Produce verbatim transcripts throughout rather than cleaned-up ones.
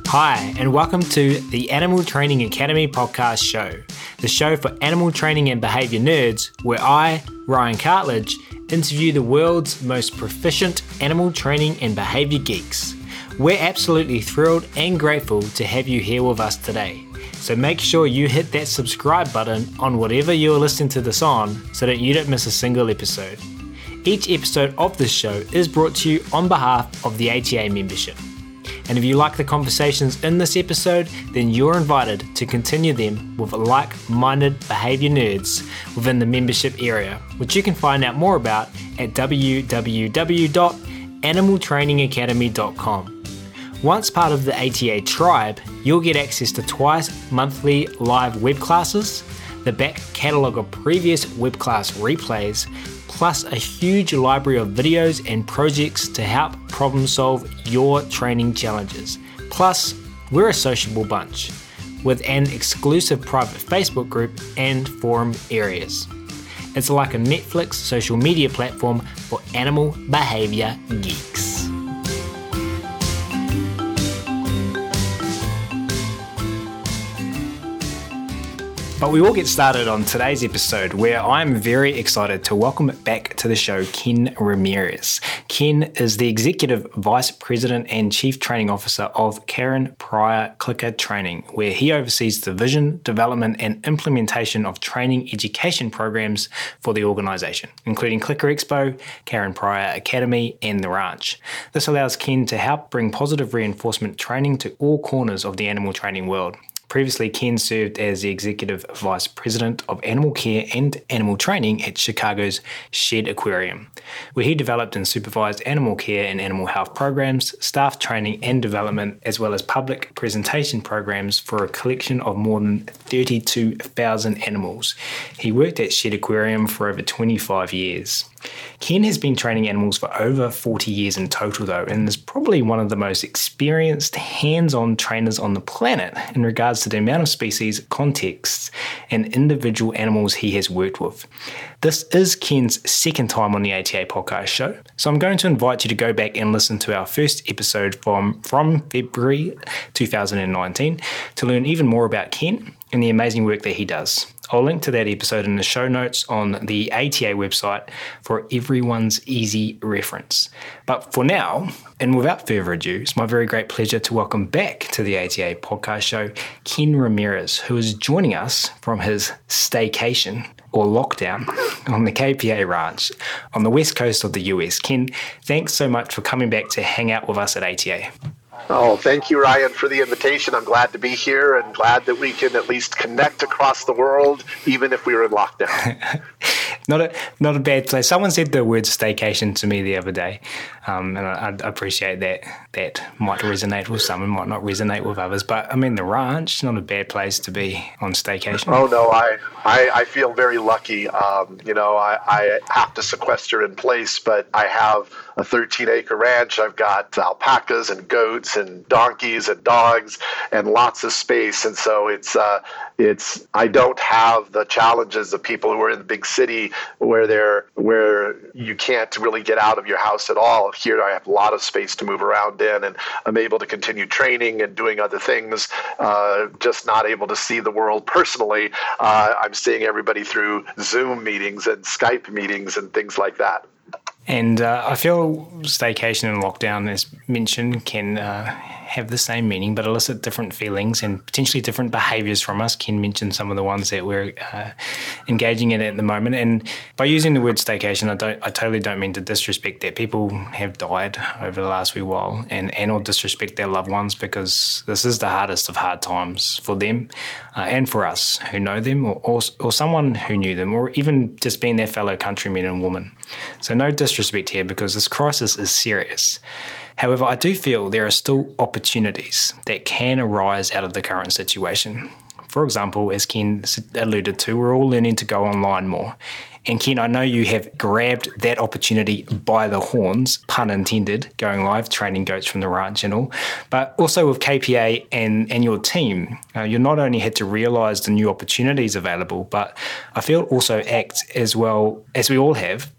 Hi, and welcome to the Animal Training Academy podcast show, the show for animal training and behaviour nerds, where I, Ryan Cartledge, interview the world's most proficient animal training and behaviour geeks. We're absolutely thrilled and grateful to have you here with us today. So make sure you hit that subscribe button on whatever you're listening to this on so that you don't miss a single episode. Each episode of this show is brought to you on behalf of the A T A membership. And if you like the conversations in this episode, then you're invited to continue them with like-minded behaviour nerds within the membership area, which you can find out more about at w w w dot animal training academy dot com. Once part of the A T A tribe, you'll get access to twice monthly live web classes, the back catalogue of previous web class replays, plus a huge library of videos and projects to help problem solve your training challenges. Plus, we're a sociable bunch with an exclusive private Facebook group and forum areas. It's like a Netflix social media platform for animal behaviour geeks. But we will get started on today's episode, where I'm very excited to welcome back to the show Ken Ramirez. Ken is the Executive Vice President and Chief Training Officer of Karen Pryor Clicker Training, where he oversees the vision, development and implementation of training education programs for the organisation, including Clicker Expo, Karen Pryor Academy and The Ranch. This allows Ken to help bring positive reinforcement training to all corners of the animal training world. Previously, Ken served as the Executive Vice President of Animal Care and Animal Training at Chicago's Shed Aquarium, where he developed and supervised animal care and animal health programs, staff training and development, as well as public presentation programs for a collection of more than thirty-two thousand animals. He worked at Shed Aquarium for over twenty-five years. Ken has been training animals for over forty years in total though, and is probably one of the most experienced hands-on trainers on the planet in regards to the amount of species, contexts, and individual animals he has worked with. This is Ken's second time on the A T A podcast show, so I'm going to invite you to go back and listen to our first episode from, from February two thousand nineteen to learn even more about Ken and the amazing work that he does. I'll link to that episode in the show notes on the A T A website for everyone's easy reference. But for now, and without further ado, it's my very great pleasure to welcome back to the A T A podcast show Ken Ramirez, who is joining us from his staycation or lockdown on the K P A Ranch on the west coast of the U S. Ken, thanks so much for coming back to hang out with us at A T A. Oh, thank you, Ryan, for the invitation. I'm glad to be here and glad that we can at least connect across the world, even if we were in lockdown. Not a not a bad place. Someone said the word staycation to me the other day, um, and I, I appreciate that. That might resonate with some and might not resonate with others. But I mean, the ranch, not a bad place to be on staycation. Oh no, I I, I feel very lucky. Um, you know, I, I have to sequester in place, but I have a thirteen acre ranch. I've got alpacas and goats and donkeys and dogs and lots of space, and so it's uh, it's I don't have the challenges of people who are in the big city where they're where you can't really get out of your house at all. Here I have a lot of space to move around in, and I'm able to continue training and doing other things, uh, just not able to see the world personally. Uh, I'm seeing everybody through Zoom meetings and Skype meetings and things like that. And uh, I feel staycation and lockdown, as mentioned, can uh, have the same meaning but elicit different feelings and potentially different behaviours from us. Ken mentioned some of the ones that we're uh, engaging in at the moment. And by using the word staycation, I don't, I totally don't mean to disrespect that. People have died over the last wee while and, and or disrespect their loved ones, because this is the hardest of hard times for them uh, and for us who know them, or, or, or someone who knew them, or even just being their fellow countrymen and women. So no disrespect here, because this crisis is serious. However, I do feel there are still opportunities that can arise out of the current situation. For example, as Ken alluded to, we're all learning to go online more. And Ken, I know you have grabbed that opportunity by the horns, pun intended, going live, training goats from the ranch and all. But also with K P A and, and your team, uh, you not only had to realise the new opportunities available, but I feel also act as well, as we all have,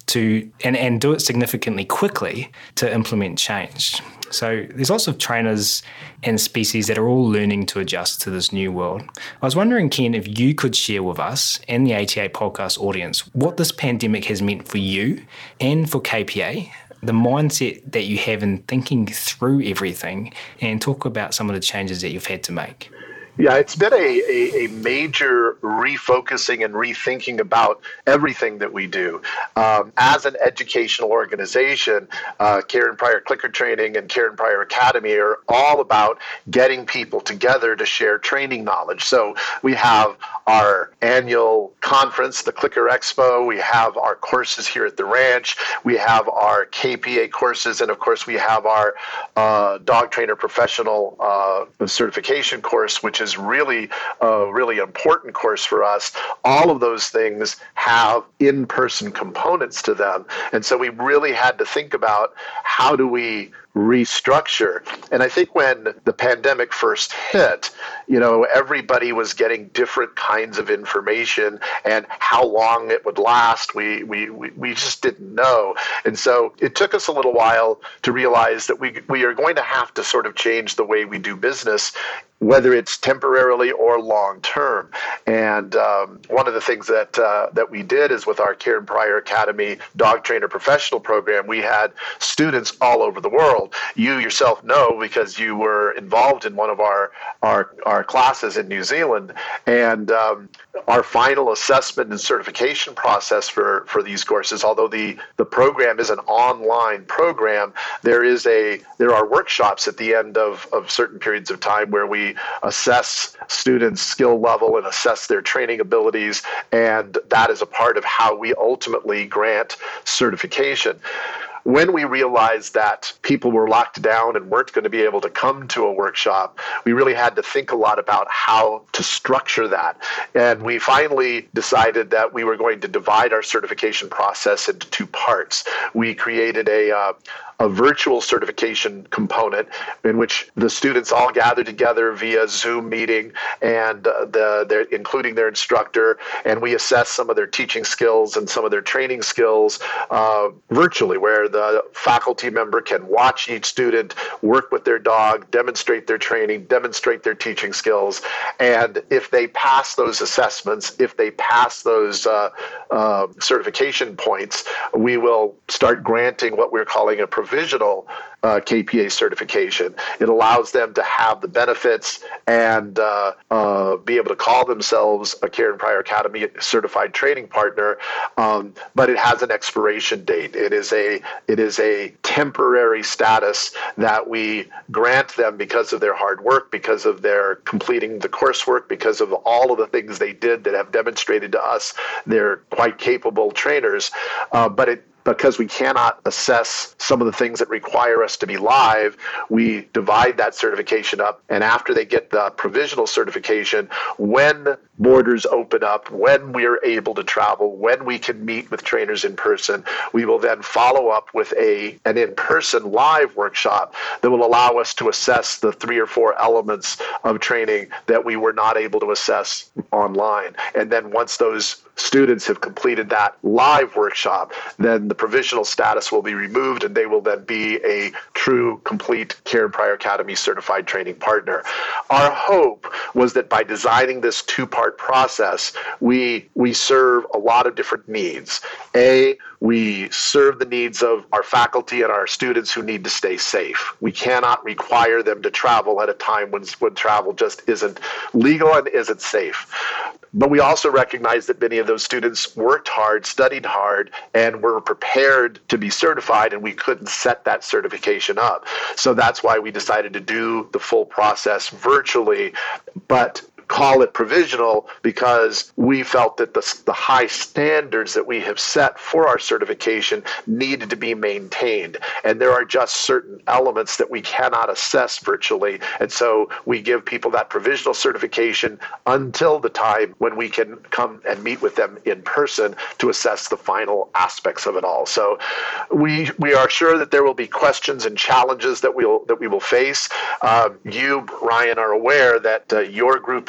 to and, and do it significantly quickly to implement change. So there's lots of trainers and species that are all learning to adjust to this new world. I was wondering, Ken, if you could share with us and the A T A podcast audience what this pandemic has meant for you and for K P A, the mindset that you have in thinking through everything, and talk about some of the changes that you've had to make. Yeah, it's been a, a, a major refocusing and rethinking about everything that we do. Um, as an educational organization, uh, Karen Pryor Clicker Training and Karen Pryor Academy are all about getting people together to share training knowledge. So we have our annual conference, the Clicker Expo. We have our courses here at the ranch. We have our K P A courses. And of course, we have our uh, dog trainer professional uh, certification course, which is is really a really important course for us. All of those things have in-person components to them. And so we really had to think about how do we restructure. And I think when the pandemic first hit, you know, everybody was getting different kinds of information, and how long it would last, we, we, we, we just didn't know. And so it took us a little while to realize that we, we are going to have to sort of change the way we do business, whether it's temporarily or long term. And um, one of the things that uh, that we did is with our Karen Pryor Academy Dog Trainer Professional Program, we had students all over the world. You yourself know, because you were involved in one of our our, our classes in New Zealand. And um, our final assessment and certification process for, for these courses, although the, the program is an online program, there is a there are workshops at the end of, of certain periods of time where we assess students' skill level and assess their training abilities, and that is a part of how we ultimately grant certification. When we realized that people were locked down and weren't going to be able to come to a workshop, we really had to think a lot about how to structure that. And we finally decided that we were going to divide our certification process into two parts. We created a uh, a virtual certification component in which the students all gather together via Zoom meeting, and uh, the their, including their instructor, and we assess some of their teaching skills and some of their training skills uh, virtually, where the faculty member can watch each student work with their dog, demonstrate their training, demonstrate their teaching skills, and if they pass those assessments, if they pass those uh, uh, certification points, we will start granting what we're calling a provisional uh, K P A certification. It allows them to have the benefits and uh, uh, be able to call themselves a Karen Pryor Academy certified training partner, um, but it has an expiration date. It is a it is a temporary status that we grant them because of their hard work, because of their completing the coursework, because of all of the things they did that have demonstrated to us they're quite capable trainers, uh, but it because we cannot assess some of the things that require us to be live, we divide that certification up. And after they get the provisional certification, when borders open up, when we are able to travel, when we can meet with trainers in person, we will then follow up with a an in-person live workshop that will allow us to assess the three or four elements of training that we were not able to assess online. And then once those students have completed that live workshop, then the provisional status will be removed, and they will then be a true, complete Karen Pryor Academy certified training partner. Our hope was that by designing this two-part process, we we serve a lot of different needs. A, we serve the needs of our faculty and our students who need to stay safe. We cannot require them to travel at a time when, when travel just isn't legal and isn't safe. But we also recognize that many of those students worked hard, studied hard, and were prepared to be certified, and we couldn't set that certification up. So that's why we decided to do the full process virtually, but call it provisional, because we felt that the, the high standards that we have set for our certification needed to be maintained. And there are just certain elements that we cannot assess virtually. And so we give people that provisional certification until the time when we can come and meet with them in person to assess the final aspects of it all. So we we are sure that there will be questions and challenges that we'll that we will face. Uh, you, Ryan, are aware that uh, your group in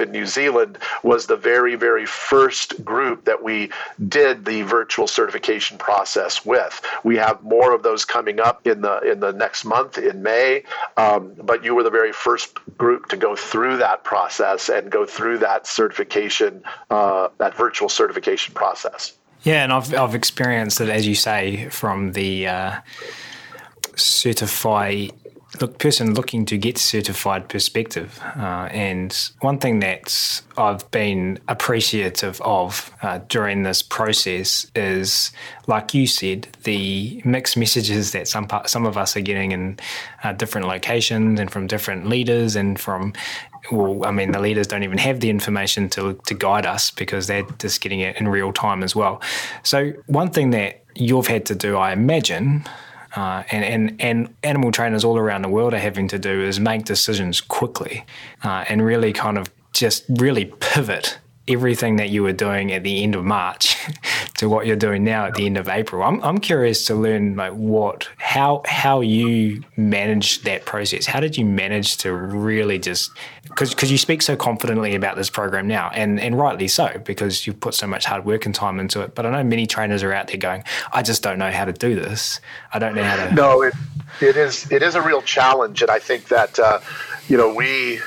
in New Zealand was the very, very first group that we did the virtual certification process with. We have more of those coming up in the in the next month in May, um, but you were the very first group to go through that process and go through that certification, uh, that virtual certification process. Yeah, and I've I've experienced it, as you say, from the uh, certify look person looking to get certified perspective. Uh, and one thing that I've been appreciative of uh, during this process is, like you said, the mixed messages that some part, some of us are getting in uh, different locations and from different leaders and from. Well, I mean, the leaders don't even have the information to to guide us because they're just getting it in real time as well. So one thing that you've had to do, I imagine, uh, and, and, and animal trainers all around the world are having to do is make decisions quickly uh, and really kind of just really pivot everything that you were doing at the end of March to what you're doing now at the end of April. I'm I'm curious to learn like what how how you managed that process. How did you manage to really just because because you speak so confidently about this program now, and and rightly so, because you've put so much hard work and time into it. But I know many trainers are out there going, I just don't know how to do this. I don't know how to. No, it it is it is a real challenge, and I think that uh, you know we.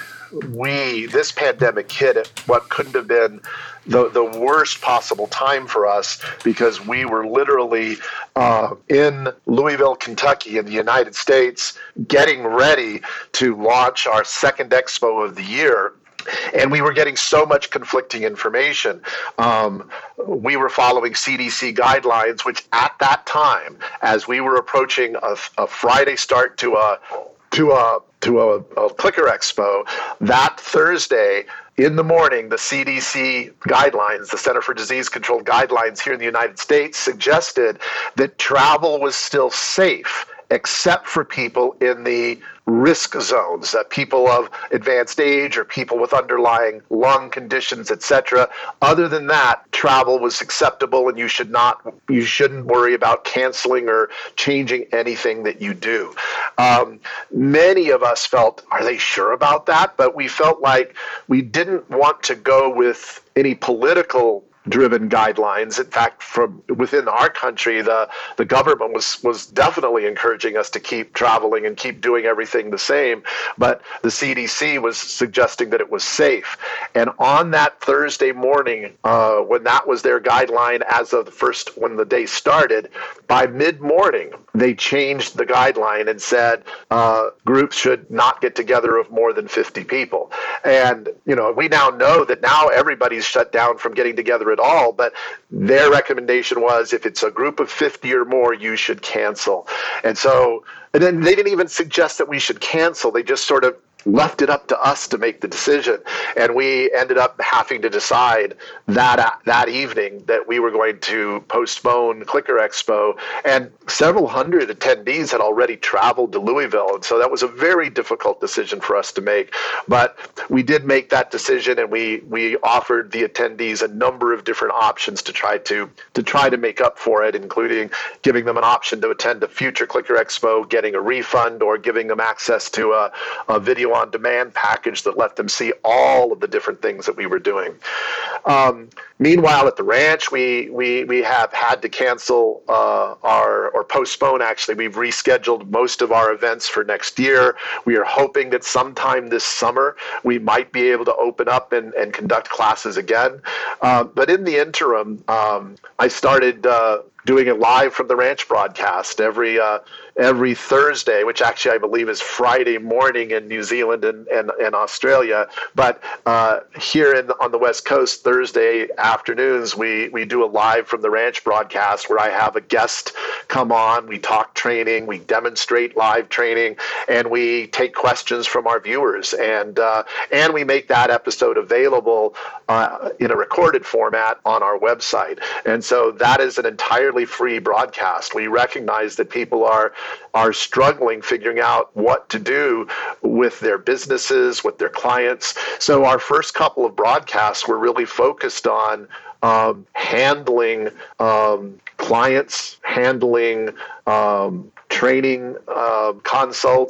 We, this pandemic hit at what couldn't have been the, the worst possible time for us because we were literally uh, in Louisville, Kentucky in the United States getting ready to launch our second expo of the year. And we were getting so much conflicting information. Um, we were following C D C guidelines, which at that time, as we were approaching a, a Friday start to a to a to a, a Clicker Expo, that Thursday in the morning, the C D C guidelines, the Center for Disease Control guidelines here in the United States suggested that travel was still safe, except for people in the risk zones, that people of advanced age or people with underlying lung conditions, et cetera. Other than that, travel was acceptable, and you should not, you shouldn't worry about canceling or changing anything that you do. Um, many of us felt, are they sure about that? But we felt like we didn't want to go with any political driven guidelines. In fact, from within our country, the, the government was, was definitely encouraging us to keep traveling and keep doing everything the same. But the C D C was suggesting that it was safe. And on that Thursday morning, uh, when that was their guideline as of the first, when the day started, by mid-morning, they changed the guideline and said uh, groups should not get together of more than fifty people. And, you know, we now know that now everybody's shut down from getting together at all, but their recommendation was if it's a group of fifty or more, you should cancel. And so, and then they didn't even suggest that we should cancel. They just sort of left it up to us to make the decision. And we ended up having to decide that that evening that we were going to postpone Clicker Expo. And several hundred attendees had already traveled to Louisville. And so that was a very difficult decision for us to make. But we did make that decision, and we, we offered the attendees a number of different options to try to, to try to make up for it, including giving them an option to attend a future Clicker Expo, getting a refund, or giving them access to a, a video on demand package that let them see all of the different things that we were doing. Um, meanwhile, at the ranch, we we we have had to cancel uh, our or postpone. Actually, we've rescheduled most of our events for next year. We are hoping that sometime this summer we might be able to open up and, and conduct classes again. Uh, but in the interim, um, I started uh, doing it live from the ranch broadcast every uh, every Thursday, which actually I believe is Friday morning in New Zealand and, and, and Australia. But uh, here in, on the West Coast, Thursday afternoons, we, we do a live from the ranch broadcast where I have a guest come on. We talk training, we demonstrate live training, and we take questions from our viewers. And, uh, and we make that episode available uh, in a recorded format on our website. And so that is an entirely free broadcast. We recognize that people are are struggling figuring out what to do with their businesses, with their clients. So our first couple of broadcasts were really focused on um, handling um, clients, handling um, training uh, consults,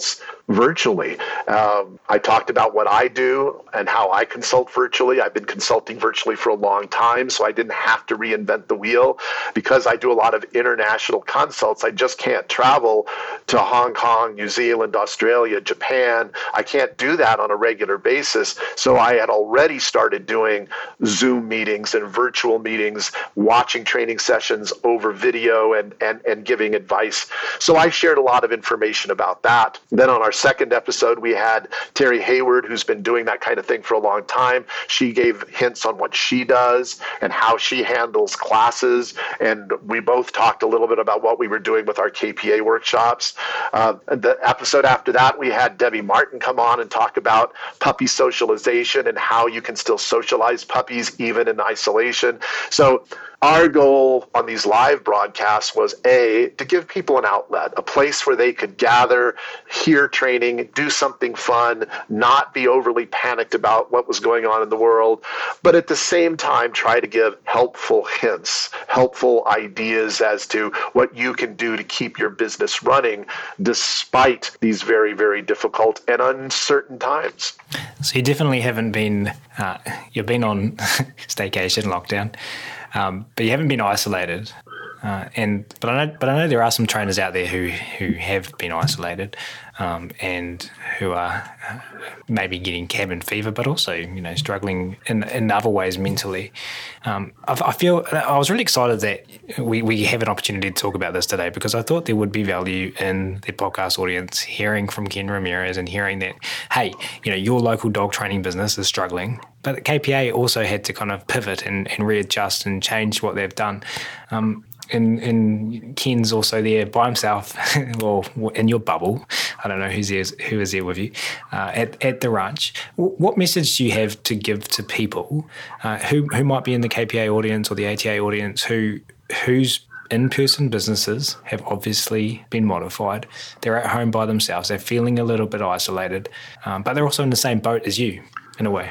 virtually. Um, I talked about what I do and how I consult virtually. I've been consulting virtually for a long time, so I didn't have to reinvent the wheel. Because I do a lot of international consults, I just can't travel to Hong Kong, New Zealand, Australia, Japan. I can't do that on a regular basis. So I had already started doing Zoom meetings and virtual meetings, watching training sessions over video and, and, and giving advice. So I shared a lot of information about that. Then on our second episode, we had Terry Hayward, who's been doing that kind of thing for a long time. She gave hints on what she does and how she handles classes. And we both talked a little bit about what we were doing with our K P A workshops. Uh, the episode after that, we had Debbie Martin come on and talk about puppy socialization and how you can still socialize puppies even in isolation. So our goal on these live broadcasts was, A, to give people an outlet, a place where they could gather, hear training, do something fun, not be overly panicked about what was going on in the world, but at the same time try to give helpful hints, helpful ideas as to what you can do to keep your business running despite these very, very difficult and uncertain times. So you definitely haven't been, uh, you've been on staycation, lockdown. Um, but you haven't been isolated, uh, and but I know but I know there are some trainers out there who who have been isolated, um, and who are uh, maybe getting cabin fever, but also you know struggling in in other ways mentally. Um, I, I feel I was really excited that we we have an opportunity to talk about this today because I thought there would be value in the podcast audience hearing from Ken Ramirez and hearing that hey, you know your local dog training business is struggling. But K P A also had to kind of pivot and, and readjust and change what they've done. Um, and, and Ken's also there by himself, or in your bubble. I don't know who's there, who is there with you uh, at, at the ranch. What message do you have to give to people uh, who who might be in the K P A audience or the A T A audience who whose in-person businesses have obviously been modified. They're at home by themselves. They're feeling a little bit isolated, um, but they're also in the same boat as you in a way.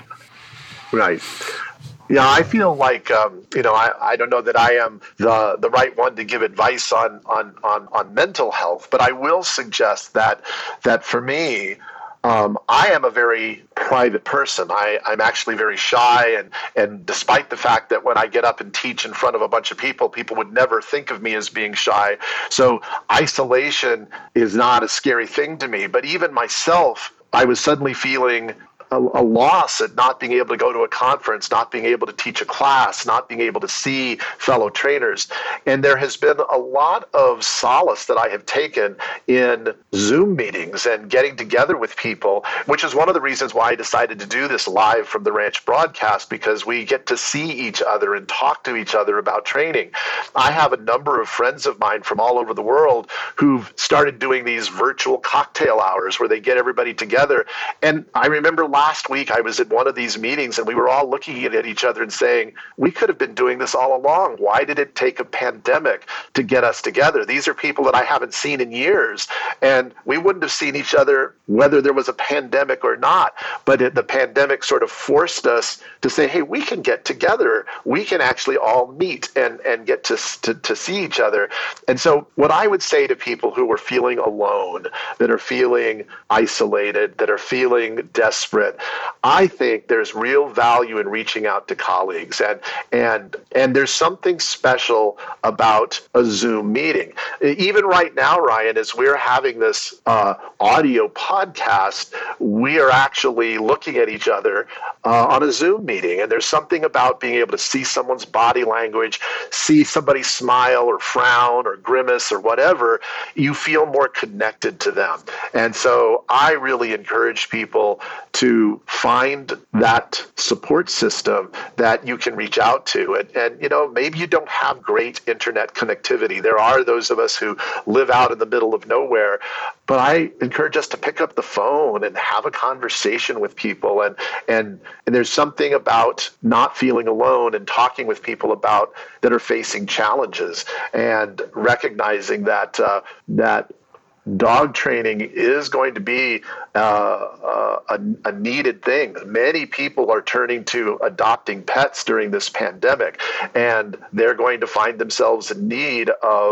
Right. Yeah, I feel like, um, you know, I, I don't know that I am the, the right one to give advice on, on, on, on mental health, but I will suggest that that for me, um, I am a very private person. I, I'm actually very shy, and, and despite the fact that when I get up and teach in front of a bunch of people, people would never think of me as being shy. So isolation is not a scary thing to me, but even myself, I was suddenly feeling A, a loss at not being able to go to a conference, not being able to teach a class, not being able to see fellow trainers. And there has been a lot of solace that I have taken in Zoom meetings and getting together with people, which is one of the reasons why I decided to do this live from the ranch broadcast, because we get to see each other and talk to each other about training. I have a number of friends of mine from all over the world who've started doing these virtual cocktail hours where they get everybody together. And I remember last Last week, I was at one of these meetings and we were all looking at each other and saying, we could have been doing this all along. Why did it take a pandemic to get us together? These are people that I haven't seen in years, and we wouldn't have seen each other whether there was a pandemic or not. But it, the pandemic sort of forced us to say, hey, we can get together. We can actually all meet and, and get to, to, to see each other. And so what I would say to people who are feeling alone, that are feeling isolated, that are feeling desperate, I think there's real value in reaching out to colleagues, and and and there's something special about a Zoom meeting. Even right now, Ryan, as we're having this uh, audio podcast, we are actually looking at each other uh, on a Zoom meeting, and there's something about being able to see someone's body language, see somebody smile or frown or grimace or whatever. You feel more connected to them, and so I really encourage people to find that support system that you can reach out to. And, and, you know, maybe you don't have great internet connectivity. There are those of us who live out in the middle of nowhere, but I encourage us to pick up the phone and have a conversation with people. And, and, and there's something about not feeling alone and talking with people about that are facing challenges and recognizing that, uh, that dog training is going to be uh, uh, a, a needed thing. Many people are turning to adopting pets during this pandemic, and they're going to find themselves in need of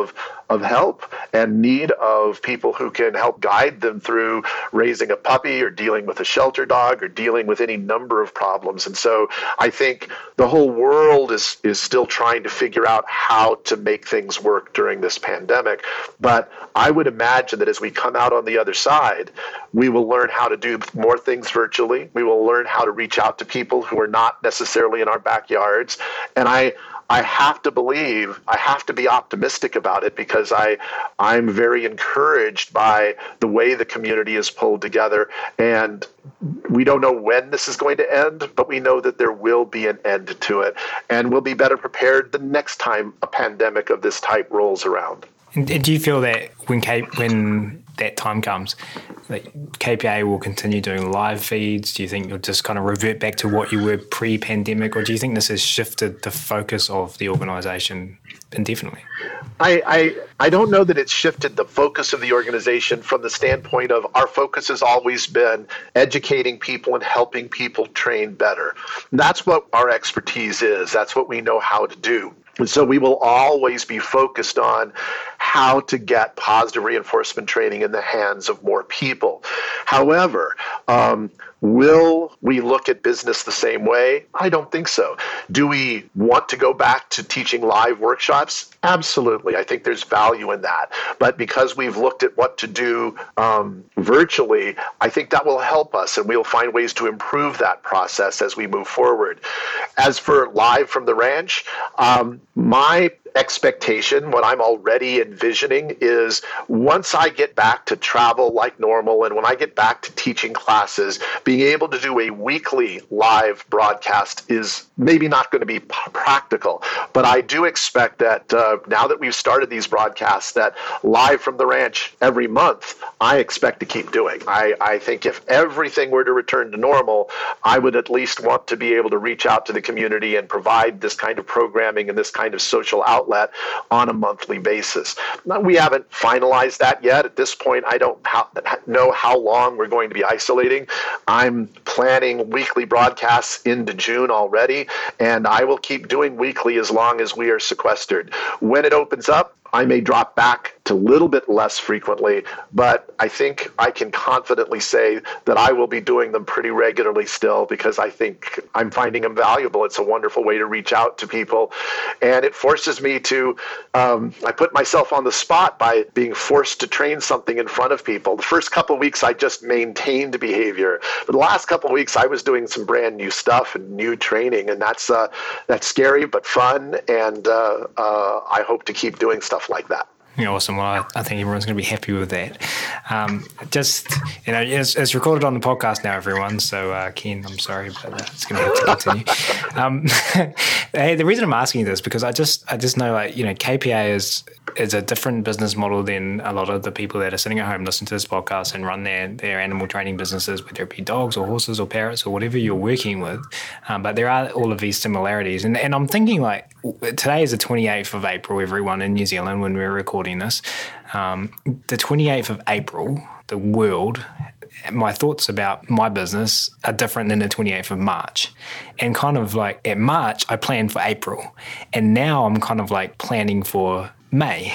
of help and need of people who can help guide them through raising a puppy or dealing with a shelter dog or dealing with any number of problems. And so I think the whole world is is still trying to figure out how to make things work during this pandemic. But I would imagine that as we come out on the other side, we will learn how to do more things virtually. We will learn how to reach out to people who are not necessarily in our backyards. And I I have to believe, I have to be optimistic about it because I, I'm very encouraged by the way the community is pulled together. And we don't know when this is going to end, but we know that there will be an end to it. And we'll be better prepared the next time a pandemic of this type rolls around. And do you feel that when K, when that time comes, that K P A will continue doing live feeds? Do you think you'll just kind of revert back to what you were pre-pandemic, or do you think this has shifted the focus of the organisation indefinitely? I, I I don't know that it's shifted the focus of the organization from the standpoint of our focus has always been educating people and helping people train better. And that's what our expertise is. That's what we know how to do. And so we will always be focused on how to get positive reinforcement training in the hands of more people. However, um, will we look at business the same way? I don't think so. Do we want to go back to teaching live workshops? Absolutely. I think there's value in that. But because we've looked at what to do um, virtually, I think that will help us, and we'll find ways to improve that process as we move forward. As for live from the ranch, um, my expectation, what I'm already envisioning, is once I get back to travel like normal and when I get back to teaching classes, being able to do a weekly live broadcast is maybe not going to be p- practical. But I do expect that uh, now that we've started these broadcasts, that live from the ranch every month, I expect to keep doing. I, I think if everything were to return to normal, I would at least want to be able to reach out to the community and provide this kind of programming and this kind of social outlet outlet on a monthly basis. Now, we haven't finalized that yet. At this point, I don't ha- know how long we're going to be isolating. I'm planning weekly broadcasts into June already, and I will keep doing weekly as long as we are sequestered. When it opens up, I may drop back to a little bit less frequently, but I think I can confidently say that I will be doing them pretty regularly still because I think I'm finding them valuable. It's a wonderful way to reach out to people, and it forces me to, um, I put myself on the spot by being forced to train something in front of people. The first couple of weeks, I just maintained behavior. But the last couple of weeks, I was doing some brand new stuff and new training, and that's uh, that's scary but fun, and uh, uh, I hope to keep doing stuff like that. Yeah, awesome. Well, I, I think everyone's going to be happy with that. Um, just, you know, it's, it's recorded on the podcast now, everyone. So, uh, Ken, I'm sorry, but uh, it's going to have to continue. um, hey, the reason I'm asking you this because I just, I just know, like, you know, K P A is is a different business model than a lot of the people that are sitting at home listening to this podcast and run their their animal training businesses, whether it be dogs or horses or parrots or whatever you're working with. Um, but there are all of these similarities, and and I'm thinking like today is the twenty-eighth of April, everyone in New Zealand when we're recording this. Um, the twenty-eighth of April, the world, my thoughts about my business are different than the twenty-eighth of March. And kind of like at March, I planned for April. And now I'm kind of like planning for May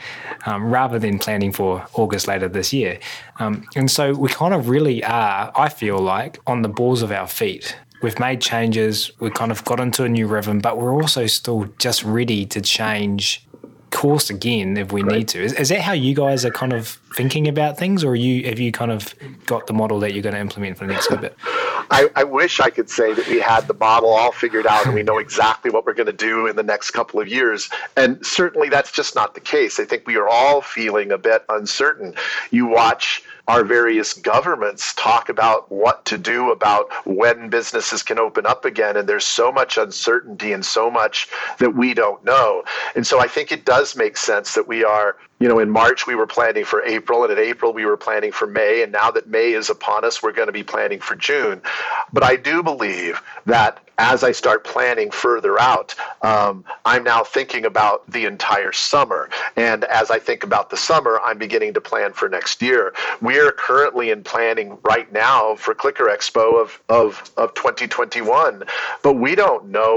um, rather than planning for August later this year. Um, and so we kind of really are, I feel like, on the balls of our feet. We've made changes. We kind of got into a new rhythm, but we're also still just ready to change course again if we right. need to. Is, is that how you guys are kind of thinking about things, or are you have you kind of got the model that you're going to implement for the next little bit? I, I wish I could say that we had the model all figured out and we know exactly what we're going to do in the next couple of years. And certainly that's just not the case. I think we are all feeling a bit uncertain. You watch our various governments talk about what to do about when businesses can open up again, and there's so much uncertainty and so much that we don't know. And so I think it does make sense that we are, you know, in March we were planning for April, and in April we were planning for May, and now that May is upon us, we're going to be planning for June. But I do believe that as I start planning further out, um, I'm now thinking about the entire summer. And as I think about the summer, I'm beginning to plan for next year. We're currently in planning right now for Clicker Expo of, of, of twenty twenty-one, but we don't know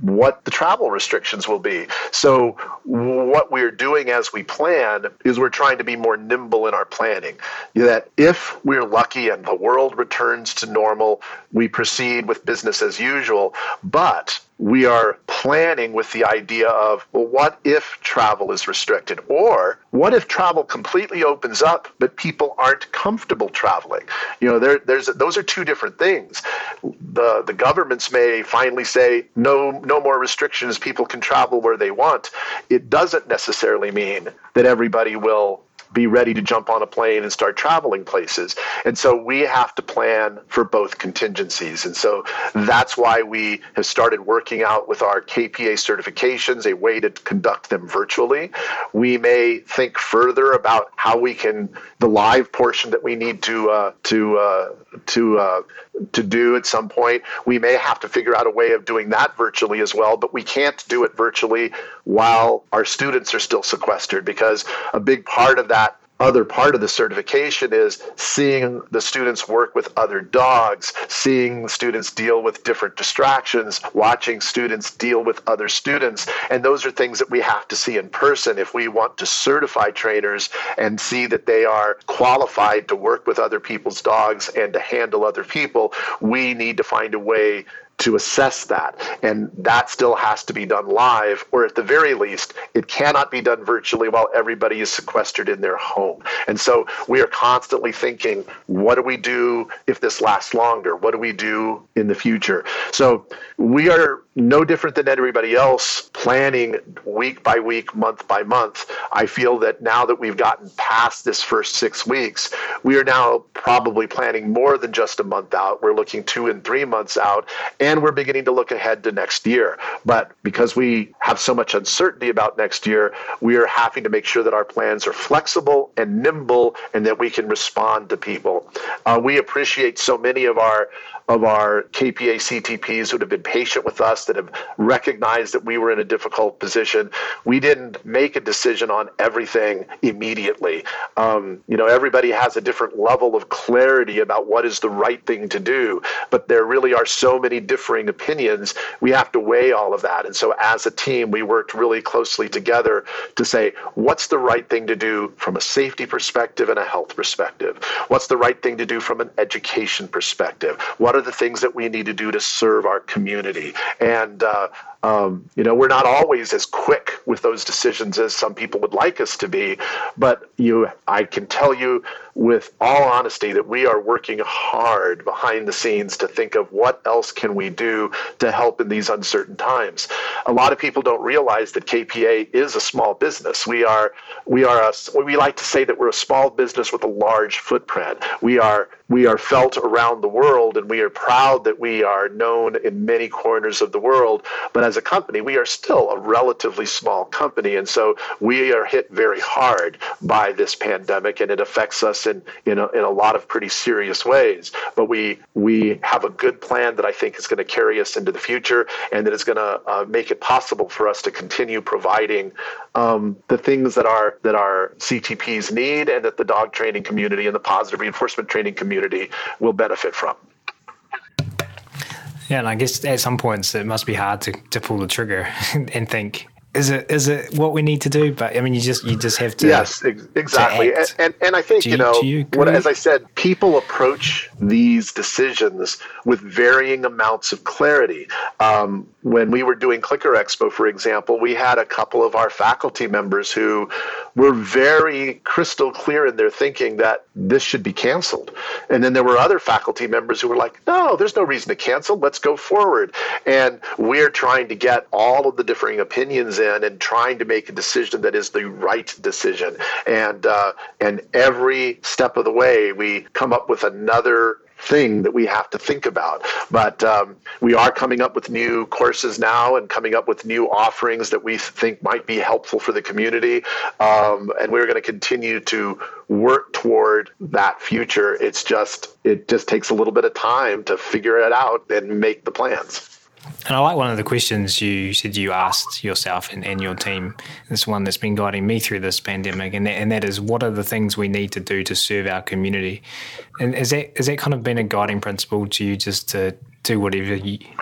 what the travel restrictions will be. So what we're doing as we plan is we're trying to be more nimble in our planning. That if we're lucky and the world returns to normal, we proceed with business as usual. But we are planning with the idea of, well, what if travel is restricted? Or what if travel completely opens up, but people aren't comfortable traveling? You know, there, there's those are two different things. The the governments may finally say, no, no more restrictions, people can travel where they want. It doesn't necessarily mean that everybody will be ready to jump on a plane and start traveling places. And so we have to plan for both contingencies. And so that's why we have started working out with our K P A certifications, a way to conduct them virtually. We may think further about how we can, the live portion that we need to uh, to uh, to uh, to do at some point, we may have to figure out a way of doing that virtually as well, but we can't do it virtually while our students are still sequestered, because a big part of that other part of the certification is seeing the students work with other dogs, seeing students deal with different distractions, watching students deal with other students. And those are things that we have to see in person if we want to certify trainers and see that they are qualified to work with other people's dogs and to handle other people. We need to find a way to assess that. And that still has to be done live, or at the very least, it cannot be done virtually while everybody is sequestered in their home. And so we are constantly thinking, what do we do if this lasts longer? What do we do in the future? So we are no different than everybody else, planning week by week, month by month. I feel that now that we've gotten past this first six weeks, we are now probably planning more than just a month out. We're looking two and three months out, and we're beginning to look ahead to next year. But because we have so much uncertainty about next year, we are having to make sure that our plans are flexible and nimble and that we can respond to people. Uh, we appreciate so many of our of our K P A C T Ps who have been patient with us, that have recognized that we were in a difficult position. We didn't make a decision on everything immediately. Um, you know, everybody has a different level of clarity about what is the right thing to do, but there really are so many differing opinions. We have to weigh all of that. And so as a team, we worked really closely together to say, what's the right thing to do from a safety perspective and a health perspective? What's the right thing to do from an education perspective? What are the things that we need to do to serve our community? And, uh, um, you know, we're not always as quick with those decisions as some people would like us to be, but you, I can tell you with all honesty that we are working hard behind the scenes to think of what else can we do to help in these uncertain times. A lot of people don't realize that K P A is a small business. We are, we are a, we like to say that we're a small business with a large footprint. We are, we are felt around the world, and we are proud that we are known in many corners of the world. But as a company, we are still a relatively small company. And so we are hit very hard by this pandemic, and it affects us in, in, a, in a lot of pretty serious ways. But we, we have a good plan that I think is going to carry us into the future, and that is going to uh, make it possible for us to continue providing um, the things that our, that our C T Ps need, and that the dog training community and the positive reinforcement training community will benefit from. Yeah, and I guess at some points it must be hard to, to pull the trigger and think, is it is it what we need to do? But I mean, you just you just have to. Yes, ex- exactly. And, and and I think, do you, you know, you what, as I said, people approach these decisions with varying amounts of clarity. Um, when we were doing Clicker Expo, for example, we had a couple of our faculty members who were very crystal clear in their thinking that this should be canceled. And then there were other faculty members who were like, no, there's no reason to cancel. Let's go forward. And we're trying to get all of the differing opinions in and trying to make a decision that is the right decision. And uh, and every step of the way, we come up with another thing that we have to think about. But um, we are coming up with new courses now and coming up with new offerings that we think might be helpful for the community. Um, and we're going to continue to work toward that future. It's just, it just takes a little bit of time to figure it out and make the plans. And I like one of the questions you said you asked yourself and, and your team. This one that's been guiding me through this pandemic, and that, and that is, what are the things we need to do to serve our community? And is that is that kind of been a guiding principle to you, just to do whatever you...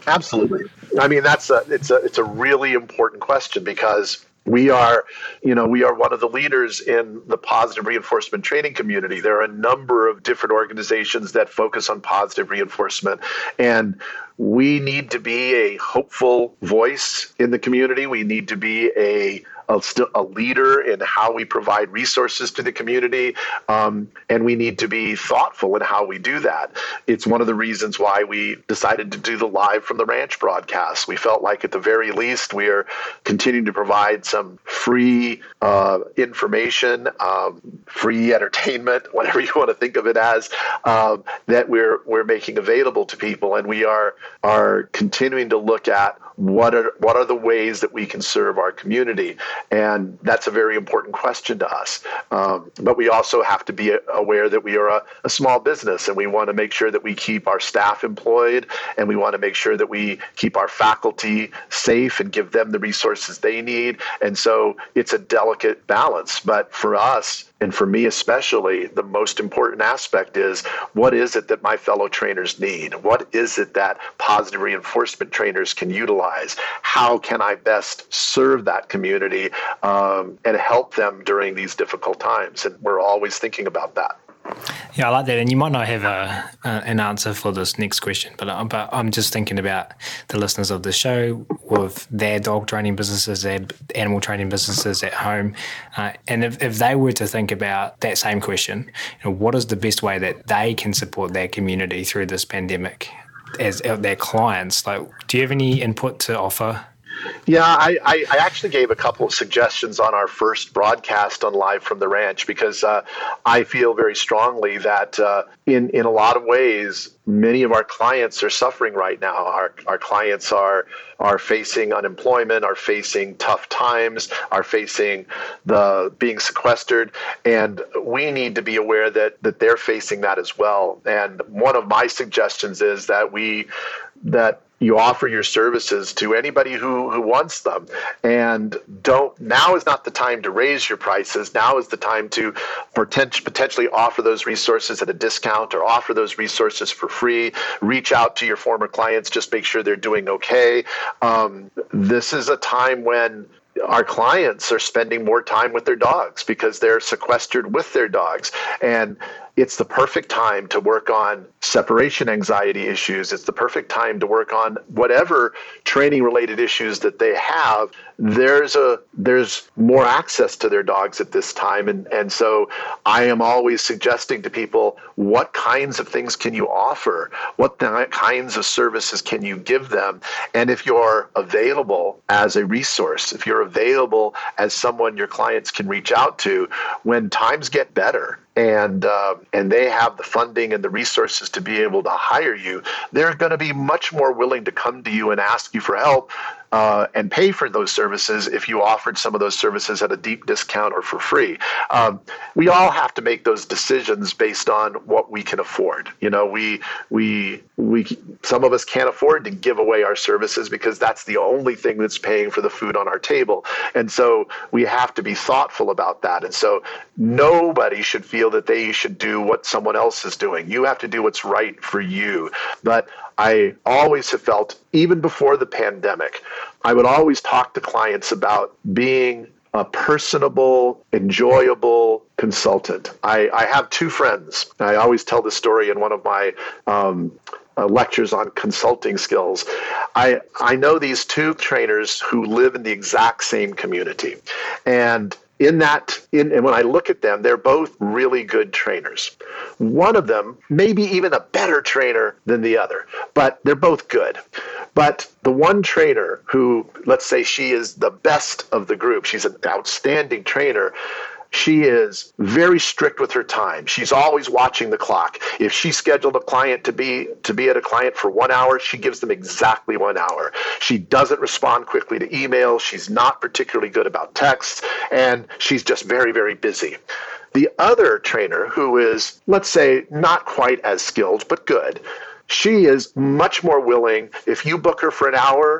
Absolutely. I mean, that's a, it's a, it's a really important question because we are, you know, we are one of the leaders in the positive reinforcement training community. There are a number of different organizations that focus on positive reinforcement, and we need to be a hopeful voice in the community. We need to be a A, a leader in how we provide resources to the community, um, and we need to be thoughtful in how we do that. It's one of the reasons why we decided to do the Live from the Ranch broadcast. We felt like at the very least we are continuing to provide some free uh, information, um, free entertainment, whatever you want to think of it as, um, that we're we're making available to people, and we are are continuing to look at what are what are the ways that we can serve our community. And that's a very important question to us. Um, but we also have to be aware that we are a, a small business, and we want to make sure that we keep our staff employed, and we want to make sure that we keep our faculty safe and give them the resources they need. And so it's a delicate balance. But for us, and for me especially, the most important aspect is, what is it that my fellow trainers need? What is it that positive reinforcement trainers can utilize? How can I best serve that community um, and help them during these difficult times? And we're always thinking about that. Yeah, I like that. And you might not have a, a an answer for this next question, but, uh, but I'm just thinking about the listeners of the show with their dog training businesses, their animal training businesses at home. Uh, and if, if they were to think about that same question, you know, what is the best way that they can support their community through this pandemic as their clients? Like, do you have any input to offer? Yeah, I, I, I actually gave a couple of suggestions on our first broadcast on Live from the Ranch because uh, I feel very strongly that uh, in, in a lot of ways, many of our clients are suffering right now. Our our clients are are facing unemployment, are facing tough times, are facing the being sequestered, and we need to be aware that that they're facing that as well. And one of my suggestions is that we that you offer your services to anybody who, who wants them, and don't. Now is not the time to raise your prices. Now is the time to potent, potentially offer those resources at a discount or offer those resources for free. Reach out to your former clients. Just make sure they're doing okay. Um, this is a time when our clients are spending more time with their dogs because they're sequestered with their dogs. And it's the perfect time to work on separation anxiety issues. It's the perfect time to work on whatever training related issues that they have. There's a there's more access to their dogs at this time. And, and so I am always suggesting to people, what kinds of things can you offer? What kinds of services can you give them? And if you're available as a resource, if you're available as someone your clients can reach out to when times get better, and uh, and they have the funding and the resources to be able to hire you, they're going to be much more willing to come to you and ask you for help uh, and pay for those services if you offered some of those services at a deep discount or for free. Um, we all have to make those decisions based on what we can afford. You know, we we we some of us can't afford to give away our services because that's the only thing that's paying for the food on our table. And so we have to be thoughtful about that. And so nobody should feel that they should do what someone else is doing. You have to do what's right for you. But I always have felt, even before the pandemic, I would always talk to clients about being a personable, enjoyable consultant. I, I have two friends. I always tell this story in one of my um, uh, lectures on consulting skills. I I know these two trainers who live in the exact same community. And In that, in, and when I look at them, they're both really good trainers. One of them may be even a better trainer than the other, but they're both good. But the one trainer who, let's say she is the best of the group, she's an outstanding trainer, she is very strict with her time. She's always watching the clock. If she scheduled a client to be to be at a client for one hour, she gives them exactly one hour. She doesn't respond quickly to emails. She's not particularly good about texts, and she's just very, very busy. The other trainer, who is, let's say, not quite as skilled, but good, she is much more willing, if you book her for an hour, but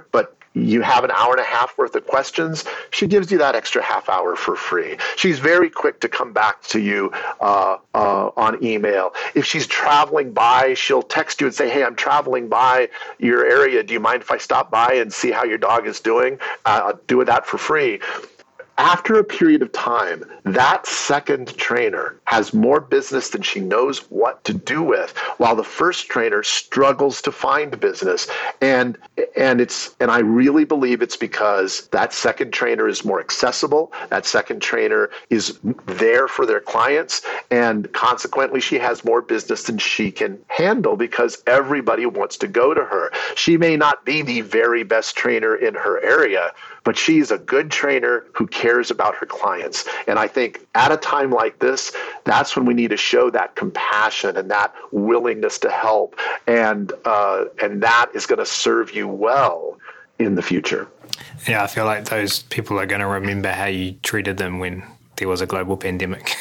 you have an hour and a half worth of questions, she gives you that extra half hour for free. She's very quick to come back to you uh, uh, on email. If she's traveling by, she'll text you and say, hey, I'm traveling by your area. Do you mind if I stop by and see how your dog is doing? Uh, I'll do that for free. After a period of time, that second trainer has more business than she knows what to do with, while the first trainer struggles to find business. And and it's and I really believe it's because that second trainer is more accessible. That second trainer is there for their clients, and consequently, she has more business than she can handle because everybody wants to go to her. She may not be the very best trainer in her area, but she's a good trainer who cares about her clients. And I think at a time like this, that's when we need to show that compassion and that willingness to help. And uh, and that is going to serve you well in the future. Yeah, I feel like those people are going to remember how you treated them when there was a global pandemic.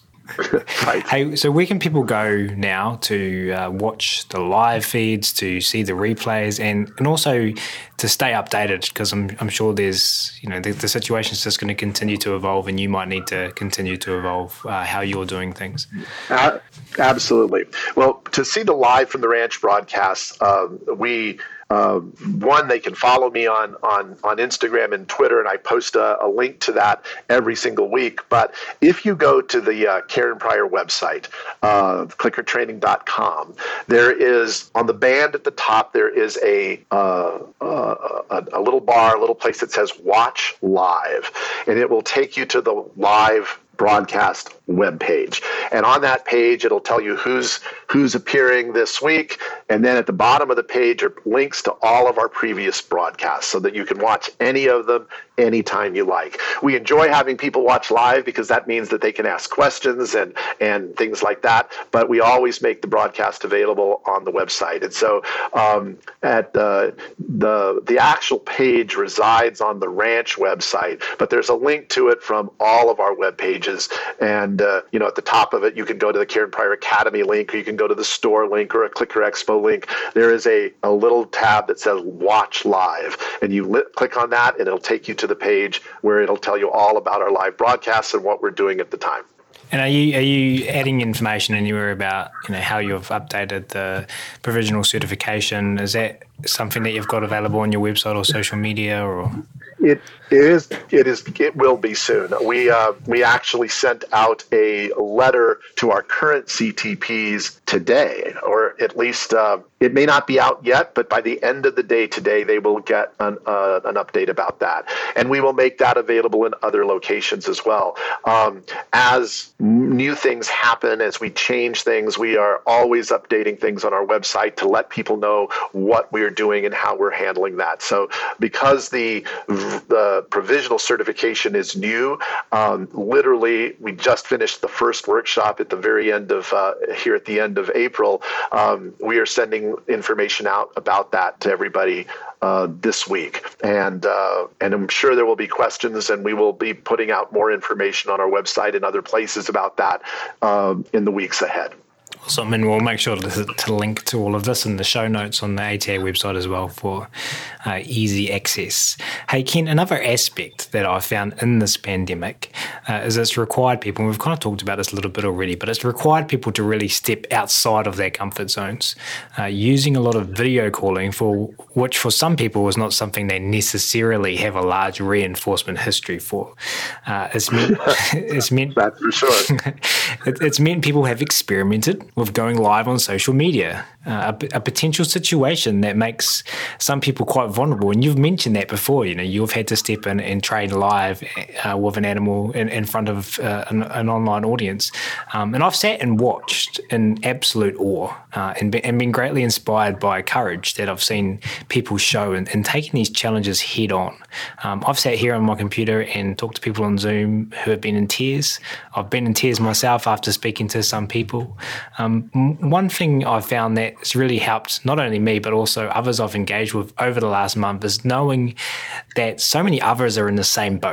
Right. Hey, so where can people go now to uh, watch the live feeds, to see the replays, and, and also to stay updated? Because I'm I'm sure there's, you know, the, the situation is just going to continue to evolve, and you might need to continue to evolve uh, how you're doing things. Uh, absolutely. Well, to see the live from the ranch broadcasts, um, we. Uh, one, they can follow me on, on, on Instagram and Twitter, and I post a, a link to that every single week. But if you go to the uh, Karen Pryor website, uh, clicker training dot com, there is, on the band at the top, there is a, uh, uh, a, a little bar, a little place that says Watch Live, and it will take you to the live broadcast webpage. And on that page, it'll tell you who's who's appearing this week. And then at the bottom of the page are links to all of our previous broadcasts so that you can watch any of them anytime you like. We enjoy having people watch live because that means that they can ask questions and, and things like that. But we always make the broadcast available on the website. And so um, at uh, the the actual page resides on the ranch website, but there's a link to it from all of our web pages. And uh, you know, at the top of it, you can go to the Karen Pryor Academy link, or you can go to the store link or a Clicker Expo link. There is a, a little tab that says Watch Live, and you li- click on that, and it'll take you to the page where it'll tell you all about our live broadcasts and what we're doing at the time. And are you are you adding information anywhere about, you know, how you've updated the provisional certification? Is that something that you've got available on your website or social media, or? It is. It is. It will be soon. We uh, we actually sent out a letter to our current C T Ps today, or at least uh, it may not be out yet, but by the end of the day today, they will get an uh, an update about that, and we will make that available in other locations as well. Um, as new things happen, as we change things, we are always updating things on our website to let people know what we're doing and how we're handling that. So, because the the provisional certification is new. Um, literally, we just finished the first workshop at the very end of uh, here at the end of April. Um, we are sending information out about that to everybody uh, this week, and uh, and I'm sure there will be questions, and we will be putting out more information on our website and other places about that um, in the weeks ahead. Awesome, and we'll make sure to, to link to all of this in the show notes on the A T A website as well for uh, easy access. Hey, Ken, another aspect that I found in this pandemic uh, is it's required people, and we've kind of talked about this a little bit already, but it's required people to really step outside of their comfort zones, uh, using a lot of video calling, for which for some people was not something they necessarily have a large reinforcement history for. Uh, it's meant, it's meant, That's for sure. it, it's meant people have experimented with going live on social media, uh, a, a potential situation that makes some people quite vulnerable. And you've mentioned that before. You know, you've had to step in and train live uh, with an animal in, in front of uh, an, an online audience. Um, and I've sat and watched in absolute awe uh, and, be, and been greatly inspired by courage that I've seen people show in, in taking these challenges head on. Um, I've sat here on my computer and talked to people on Zoom who have been in tears. I've been in tears myself after speaking to some people. Um, one thing I've found that's really helped not only me but also others I've engaged with over the last month is knowing that so many others are in the same boat.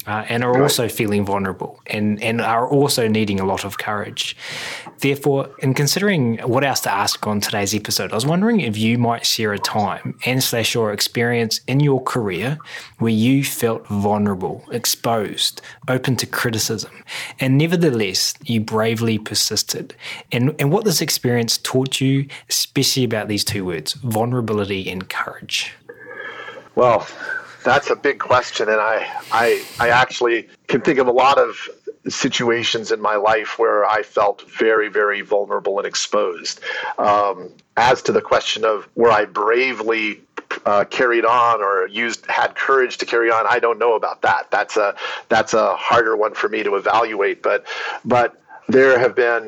uh, and are Right. also feeling vulnerable and, and are also needing a lot of courage. Therefore, in considering what else to ask on today's episode, I was wondering if you might share a time and slash your experience in your career where you felt vulnerable, exposed, open to criticism, and nevertheless you bravely persisted, and, and what this experience taught you, especially about these two words, vulnerability and courage. Well, that's a big question, and I, I, I actually can think of a lot of situations in my life where I felt very, very vulnerable and exposed. Um, as to the question of where I bravely uh, carried on or used had courage to carry on, I don't know about that. That's a that's a harder one for me to evaluate. But but there have been.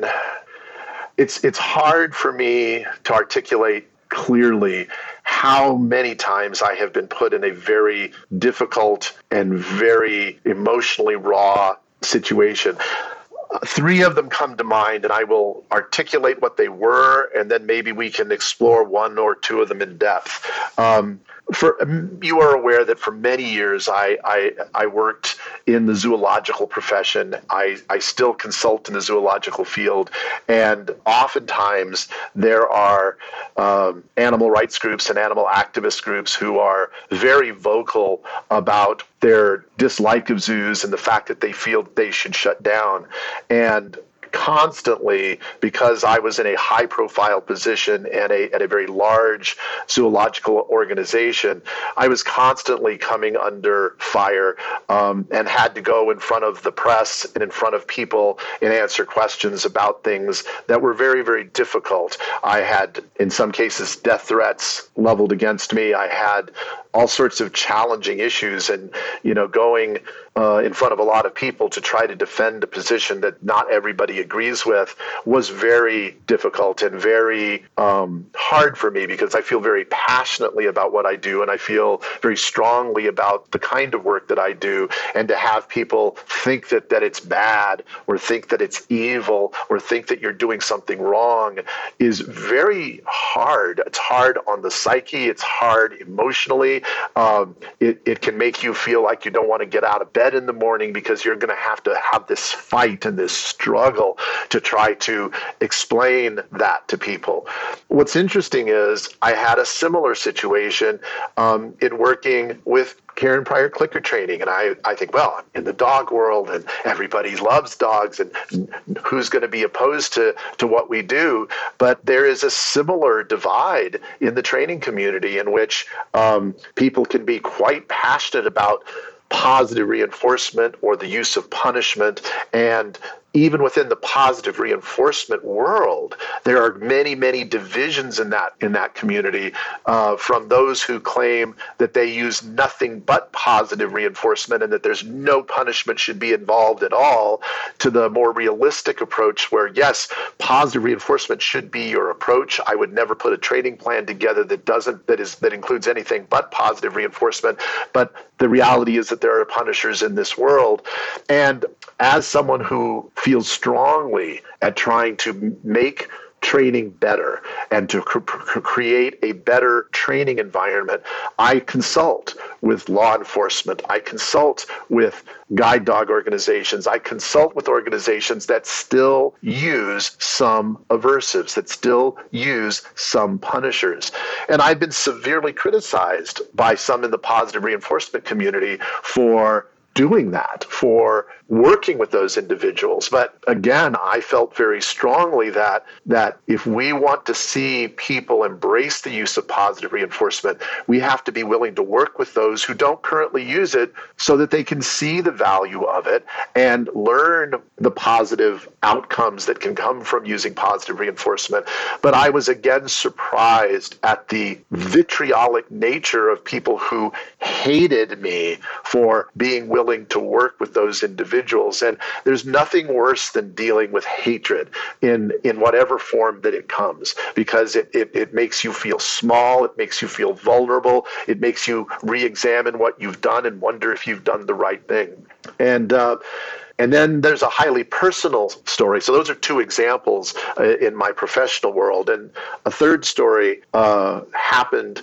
It's it's hard for me to articulate clearly how many times I have been put in a very difficult and very emotionally raw situation. Uh, three of them come to mind, and I will articulate what they were, and then maybe we can explore one or two of them in depth. Um, for you are aware that for many years I, I I worked in the zoological profession. I, I still consult in the zoological field, and oftentimes there are um, animal rights groups and animal activist groups who are very vocal about their dislike of zoos and the fact that they feel they should shut down. And constantly, because I was in a high-profile position and a, at a very large zoological organization, I was constantly coming under fire um, and had to go in front of the press and in front of people and answer questions about things that were very, very difficult. I had, in some cases, death threats leveled against me. I had all sorts of challenging issues, and you know, going uh, in front of a lot of people to try to defend a position that not everybody agrees with was very difficult and very um, hard for me, because I feel very passionately about what I do, and I feel very strongly about the kind of work that I do. And to have people think that that it's bad, or think that it's evil, or think that you're doing something wrong is very hard. It's hard on the psyche. It's hard emotionally. Um, it, it can make you feel like you don't want to get out of bed in the morning, because you're going to have to have this fight and this struggle to try to explain that to people. What's interesting is I had a similar situation um, in working with Karen Pryor clicker training. And I, I think, well, I'm in the dog world and everybody loves dogs, and who's going to be opposed to, to what we do? But there is a similar divide in the training community in which um, people can be quite passionate about positive reinforcement or the use of punishment. And even within the positive reinforcement world, there are many, many divisions in that in that community, uh, from those who claim that they use nothing but positive reinforcement and that there's no punishment should be involved at all, to the more realistic approach where, yes, positive reinforcement should be your approach. I would never put a training plan together that doesn't that is that includes anything but positive reinforcement. But the reality is that there are punishers in this world. And as someone who feels strongly at trying to make training better and to cr- cr- create a better training environment, I consult with law enforcement. I consult with guide dog organizations. I consult with organizations that still use some aversives, that still use some punishers. And I've been severely criticized by some in the positive reinforcement community for doing that, for working with those individuals. But again, I felt very strongly that that if we want to see people embrace the use of positive reinforcement, we have to be willing to work with those who don't currently use it so that they can see the value of it and learn the positive outcomes that can come from using positive reinforcement. But I was again surprised at the vitriolic nature of people who hated me for being willing to work with those individuals. And there's nothing worse than dealing with hatred in, in whatever form that it comes, because it, it, it makes you feel small, it makes you feel vulnerable, it makes you re-examine what you've done and wonder if you've done the right thing. And uh, And then there's a highly personal story. So those are two examples uh, in my professional world. And a third story uh, happened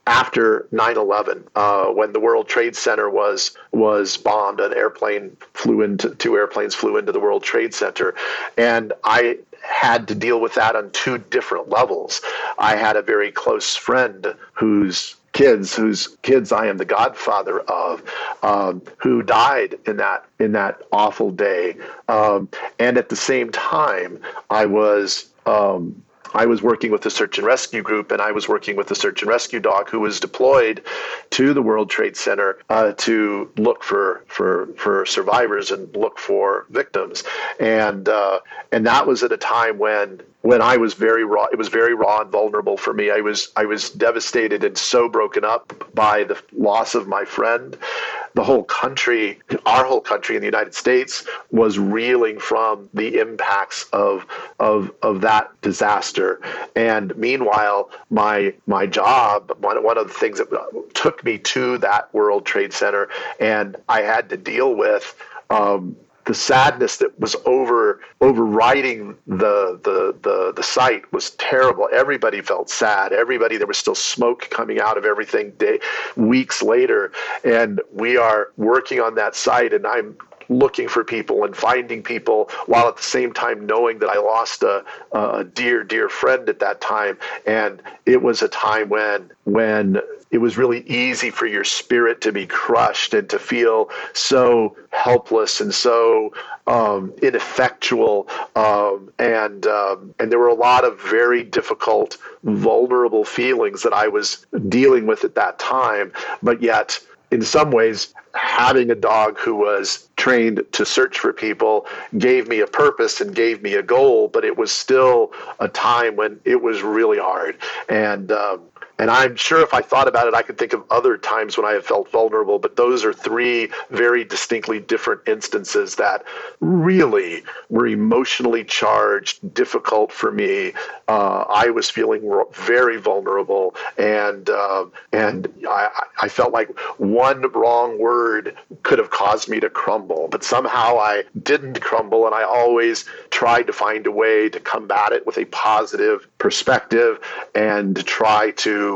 after nine eleven, uh, when the World Trade Center was was bombed. An airplane flew into two airplanes flew into the World Trade Center, and I had to deal with that on two different levels. I had a very close friend whose kids, whose kids I am the godfather of, um, who died in that in that awful day, um, and at the same time, I was. Um, I was working with the search and rescue group, and I was working with the search and rescue dog who was deployed to the World Trade Center uh, to look for, for for survivors and look for victims. And uh, and that was at a time when when I was very raw. It was very raw and vulnerable for me. I was I was devastated and so broken up by the loss of my friend. The whole country, our whole country in the United States, was reeling from the impacts of of of that disaster. And meanwhile, my my job, one one of the things that took me to that World Trade Center, and I had to deal with um, the sadness that was over overriding the, the the the site was terrible. Everybody felt sad. Everybody, there was still smoke coming out of everything day, weeks later. And we are working on that site, and I'm looking for people and finding people, while at the same time knowing that I lost a, a dear, dear friend at that time. And it was a time when when it was really easy for your spirit to be crushed and to feel so helpless and so um, ineffectual. Um, and um, and there were a lot of very difficult, vulnerable feelings that I was dealing with at that time. But yet, in some ways, having a dog who was trained to search for people gave me a purpose and gave me a goal, but it was still a time when it was really hard. And um, and I'm sure if I thought about it, I could think of other times when I have felt vulnerable, but those are three very distinctly different instances that really were emotionally charged, difficult for me. Uh, I was feeling very vulnerable, and uh, and I, I felt like one wrong word could have caused me to crumble, but somehow I didn't crumble, and I always tried to find a way to combat it with a positive perspective and to try to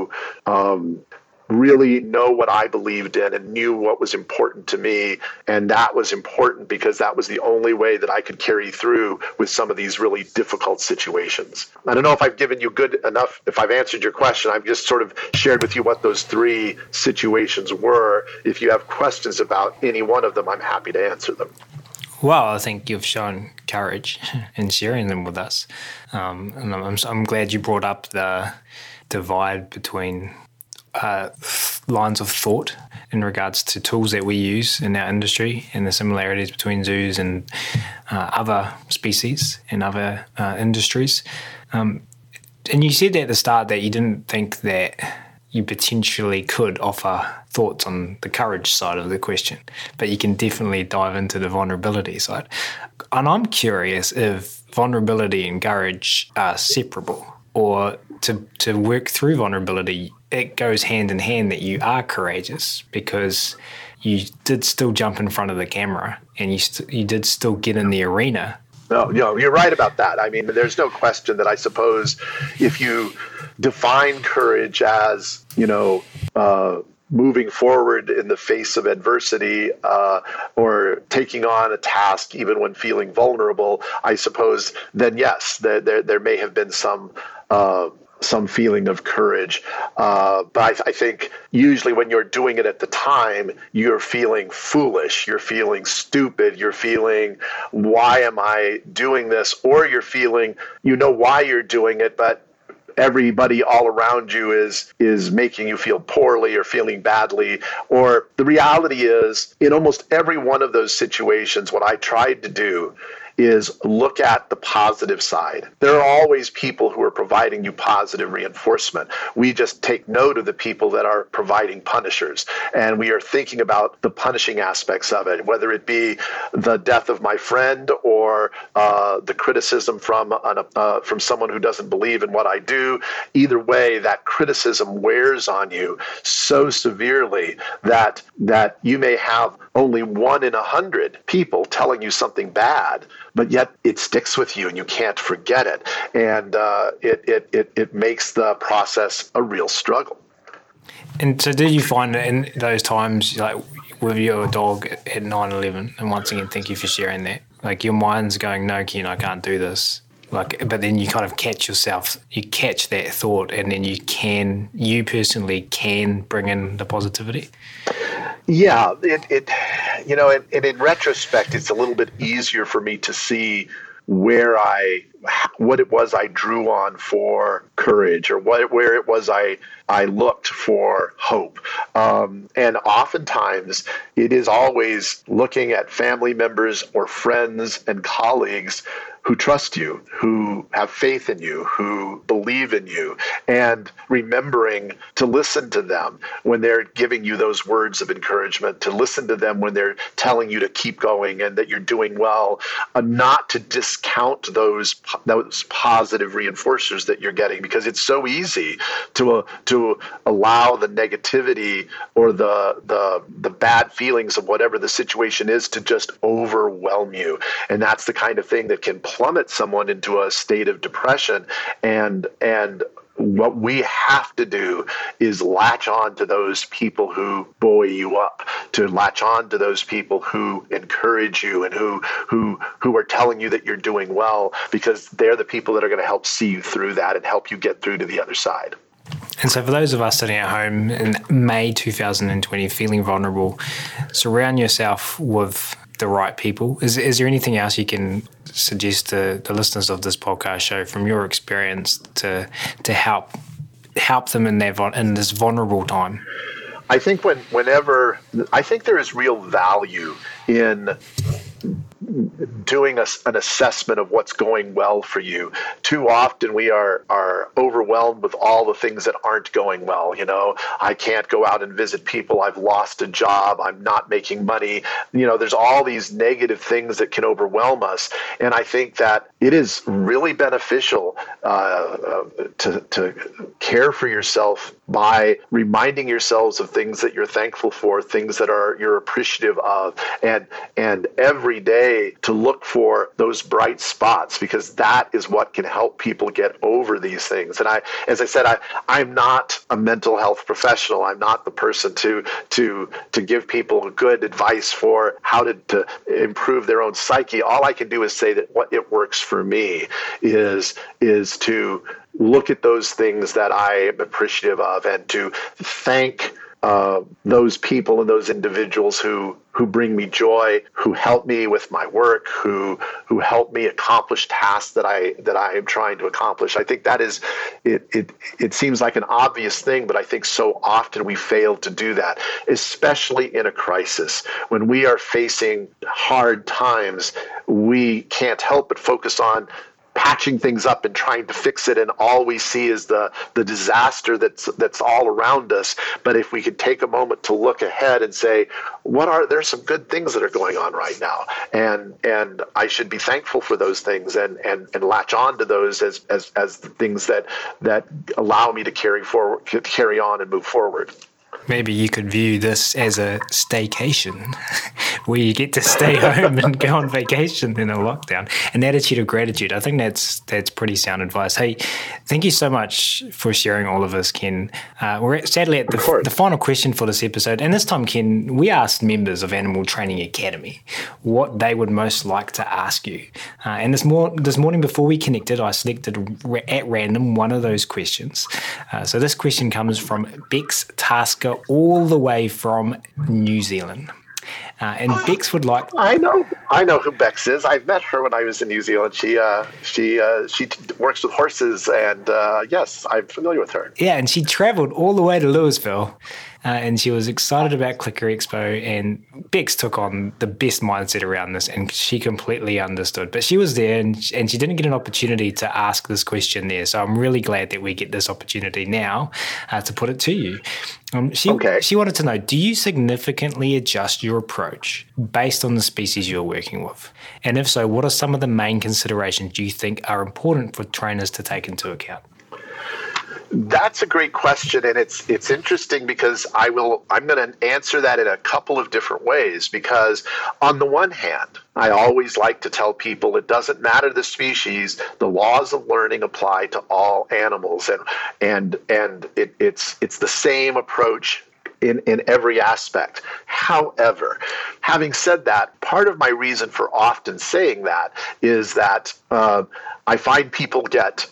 um, really know what I believed in and knew what was important to me. And that was important because that was the only way that I could carry through with some of these really difficult situations. I don't know if I've given you good enough, if I've answered your question. I've just sort of shared with you what those three situations were. If you have questions about any one of them, I'm happy to answer them. Well, I think you've shown courage in sharing them with us. Um, and I'm, I'm glad you brought up the divide between uh, lines of thought in regards to tools that we use in our industry and the similarities between zoos and uh, other species and other uh, industries. Um, and you said at the start that you didn't think that you potentially could offer thoughts on the courage side of the question, but you can definitely dive into the vulnerability side. And I'm curious if vulnerability and courage are separable, or to, to work through vulnerability, it goes hand in hand that you are courageous because you did still jump in front of the camera and you st- you did still get in the arena. No, no, you're right about that. I mean, there's no question that I suppose if you define courage as, you know, uh, moving forward in the face of adversity uh, or taking on a task even when feeling vulnerable, I suppose then yes, there there, there may have been some uh, some feeling of courage. Uh, but I, th- I think usually when you're doing it at the time, you're feeling foolish, you're feeling stupid, you're feeling, why am I doing this? Or you're feeling, you know why you're doing it, but everybody all around you is is making you feel poorly or feeling badly. Or the reality is, in almost every one of those situations, what I tried to do is look at the positive side. There are always people who are providing you positive reinforcement. We just take note of the people that are providing punishers, and we are thinking about the punishing aspects of it, whether it be the death of my friend or uh, the criticism from an, uh, from someone who doesn't believe in what I do. Either way, that criticism wears on you so severely that that you may have only one in a hundred people telling you something bad, but yet it sticks with you and you can't forget it. And uh, it, it, it, it makes the process a real struggle. And so did you find that in those times, like with your dog at nine eleven, and once again, thank you for sharing that, like your mind's going, no, Ken, I can't do this. Like, but then you kind of catch yourself, you catch that thought, and then you can, you personally can bring in the positivity. Yeah, it, it you know, and, and in retrospect, it's a little bit easier for me to see where I, what it was I drew on for courage, or what, where it was I, I looked for hope. Um, and oftentimes it is always looking at family members or friends and colleagues who trust you, who have faith in you, who believe in you, and remembering to listen to them when they're giving you those words of encouragement, to listen to them when they're telling you to keep going and that you're doing well, uh, not to discount those those positive reinforcers that you're getting, because it's so easy to uh, to allow the negativity or the the the bad feelings of whatever the situation is to just overwhelm you, and that's the kind of thing that can plummet someone into a state of depression. And and what we have to do is latch on to those people who buoy you up, to latch on to those people who encourage you and who who who are telling you that you're doing well, because they're the people that are going to help see you through that and help you get through to the other side. And so for those of us sitting at home in May two thousand twenty feeling vulnerable, surround yourself with the right people. Is is there anything else you can suggest to the listeners of this podcast show from your experience to to help help them in their in this vulnerable time? I think when whenever I think there is real value in doing a, an assessment of what's going well for you. Too often we are are overwhelmed with all the things that aren't going well. You know, I can't go out and visit people. I've lost a job. I'm not making money. You know, there's all these negative things that can overwhelm us. And I think that it is really beneficial uh, to, to care for yourself by reminding yourselves of things that you're thankful for, things that are you're appreciative of, and and every day to look for those bright spots, because that is what can help people get over these things. And I, as I said, I, I'm not a mental health professional. I'm not the person to to to give people good advice for how to, to improve their own psyche. All I can do is say that what it works for me is is to look at those things that I am appreciative of and to thank uh, those people and those individuals who who bring me joy, who help me with my work, who who help me accomplish tasks that I that I am trying to accomplish. I think that is it it it seems like an obvious thing, but I think so often we fail to do that, especially in a crisis. When we are facing hard times, we can't help but focus on patching things up and trying to fix it, and all we see is the the disaster that's that's all around us. But if we could take a moment to look ahead and say, what are there's some good things that are going on right now, and and I should be thankful for those things, and and and latch on to those as as as the things that that allow me to carry forward, carry on and move forward. Maybe you could view this as a staycation where you get to stay home and go on vacation in a lockdown. An attitude of gratitude. I think that's that's pretty sound advice. Hey, thank you so much for sharing all of this, Ken. Uh, we're at, sadly at the, the final question for this episode. And this time, Ken, we asked members of Animal Training Academy what they would most like to ask you. Uh, and this, mor- this morning before we connected, I selected ra- at random one of those questions. Uh, so this question comes from Bex Tasker, all the way from New Zealand. Uh, and Bex would like... I know. I know who Bex is. I've met her when I was in New Zealand. She uh, she uh, she t- works with horses, and uh, yes, I'm familiar with her. Yeah, and she travelled all the way to Louisville, uh, and she was excited about Clicker Expo, and Bex took on the best mindset around this, and she completely understood. But she was there, and, and she didn't get an opportunity to ask this question there, so I'm really glad that we get this opportunity now uh, to put it to you. Um, she, okay. she wanted to know, do you significantly adjust your approach based on the species you're working with? And if so, what are some of the main considerations you think are important for trainers to take into account? That's a great question, and it's it's interesting because I will I'm going to answer that in a couple of different ways. Because on the one hand, I always like to tell people it doesn't matter the species, the laws of learning apply to all animals, and and and it, it's it's the same approach in, in every aspect. However, having said that, part of my reason for often saying that is that uh, I find people get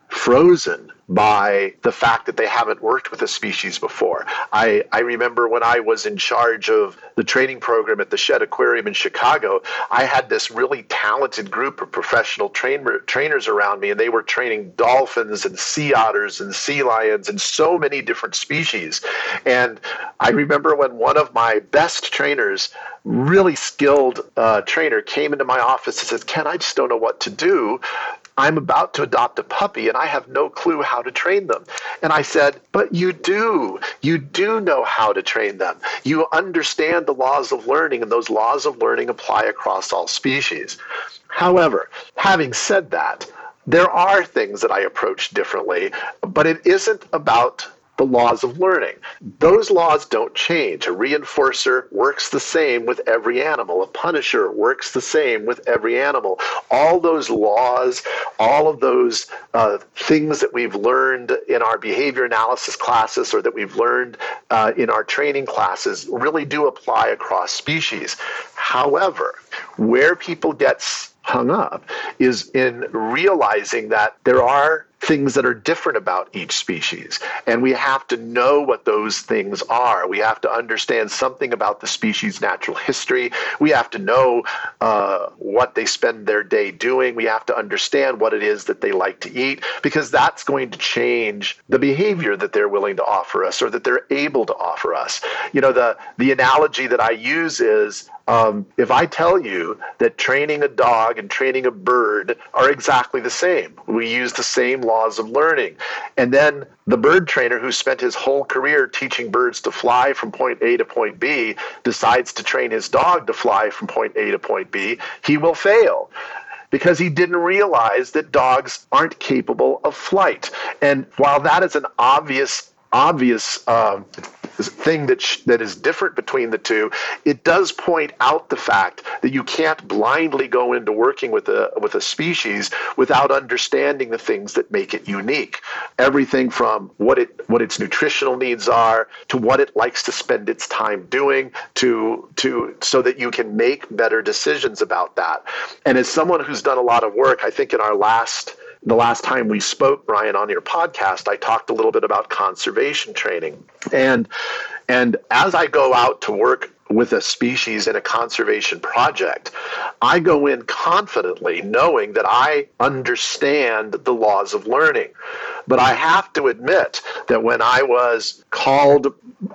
frozen by the fact that they haven't worked with a species before. I, I remember when I was in charge of the training program at the Shedd Aquarium in Chicago, I had this really talented group of professional train, trainers around me, and they were training dolphins and sea otters and sea lions and so many different species. And I remember when one of my best trainers, really skilled uh, trainer, came into my office and said, "Ken, I just don't know what to do. I'm about to adopt a puppy and I have no clue how to train them." And I said, "But you do. You do know how to train them. You understand the laws of learning, and those laws of learning apply across all species." However, having said that, there are things that I approach differently, but it isn't about the laws of learning. Those laws don't change. A reinforcer works the same with every animal. A punisher works the same with every animal. All those laws, all of those uh, things that we've learned in our behavior analysis classes or that we've learned uh, in our training classes really do apply across species. However, where people get hung up is in realizing that there are things that are different about each species, and we have to know what those things are. We have to understand something about the species' natural history. We have to know uh, what they spend their day doing. We have to understand what it is that they like to eat, because that's going to change the behavior that they're willing to offer us or that they're able to offer us. You know, the the analogy that I use is, Um, if I tell you that training a dog and training a bird are exactly the same, we use the same laws of learning, and then the bird trainer who spent his whole career teaching birds to fly from point A to point B decides to train his dog to fly from point A to point B, he will fail, because he didn't realize that dogs aren't capable of flight. And while that is an obvious obvious um, thing that sh- that is different between the two, it does point out the fact that you can't blindly go into working with a with a species without understanding the things that make it unique. Everything from what it what its nutritional needs are, to what it likes to spend its time doing, to to so that you can make better decisions about that. And as someone who's done a lot of work, I think in our last The last time we spoke, Brian, on your podcast, I talked a little bit about conservation training. And and as I go out to work with a species in a conservation project, I go in confidently knowing that I understand the laws of learning. But I have to admit that when I was called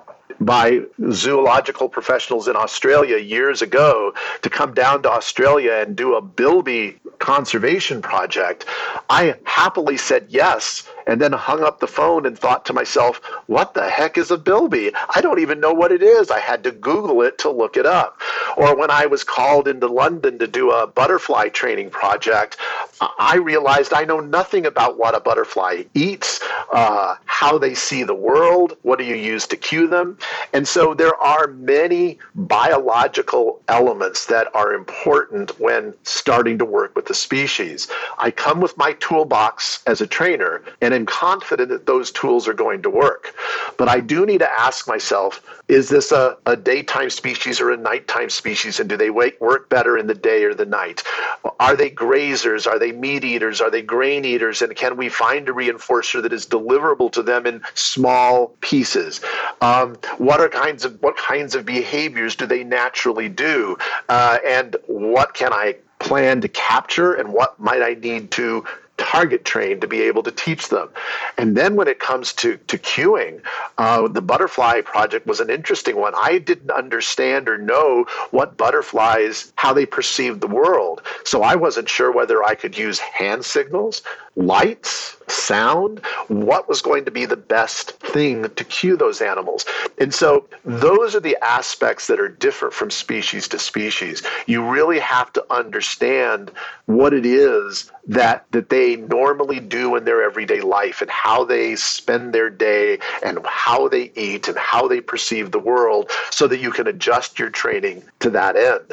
by zoological professionals in Australia years ago to come down to Australia and do a bilby conservation project, I happily said yes, and then hung up the phone and thought to myself, what the heck is a bilby? I don't even know what it is. I had to Google it to look it up. Or when I was called into London to do a butterfly training project, I realized I know nothing about what a butterfly eats, uh, how they see the world, what do you use to cue them. And so there are many biological elements that are important when starting to work with the species. I come with my toolbox as a trainer and am confident that those tools are going to work. But I do need to ask myself, is this a, a daytime species or a nighttime species? And do they wake, work better in the day or the night? Are they grazers? Are they meat eaters? Are they grain eaters? And can we find a reinforcer that is deliverable to them in small pieces? Um, what are kinds of what kinds of behaviors do they naturally do? Uh, and what can I plan to capture, and what might I need to target train to be able to teach them? And then when it comes to, to cueing, uh, the butterfly project was an interesting one. I didn't understand or know what butterflies, how they perceived the world. So I wasn't sure whether I could use hand signals, lights, sound, what was going to be the best thing to cue those animals. And so those are the aspects that are different from species to species. You really have to understand what it is that that they normally do in their everyday life, and how they spend their day, and how they eat, and how they perceive the world, so that you can adjust your training to that end.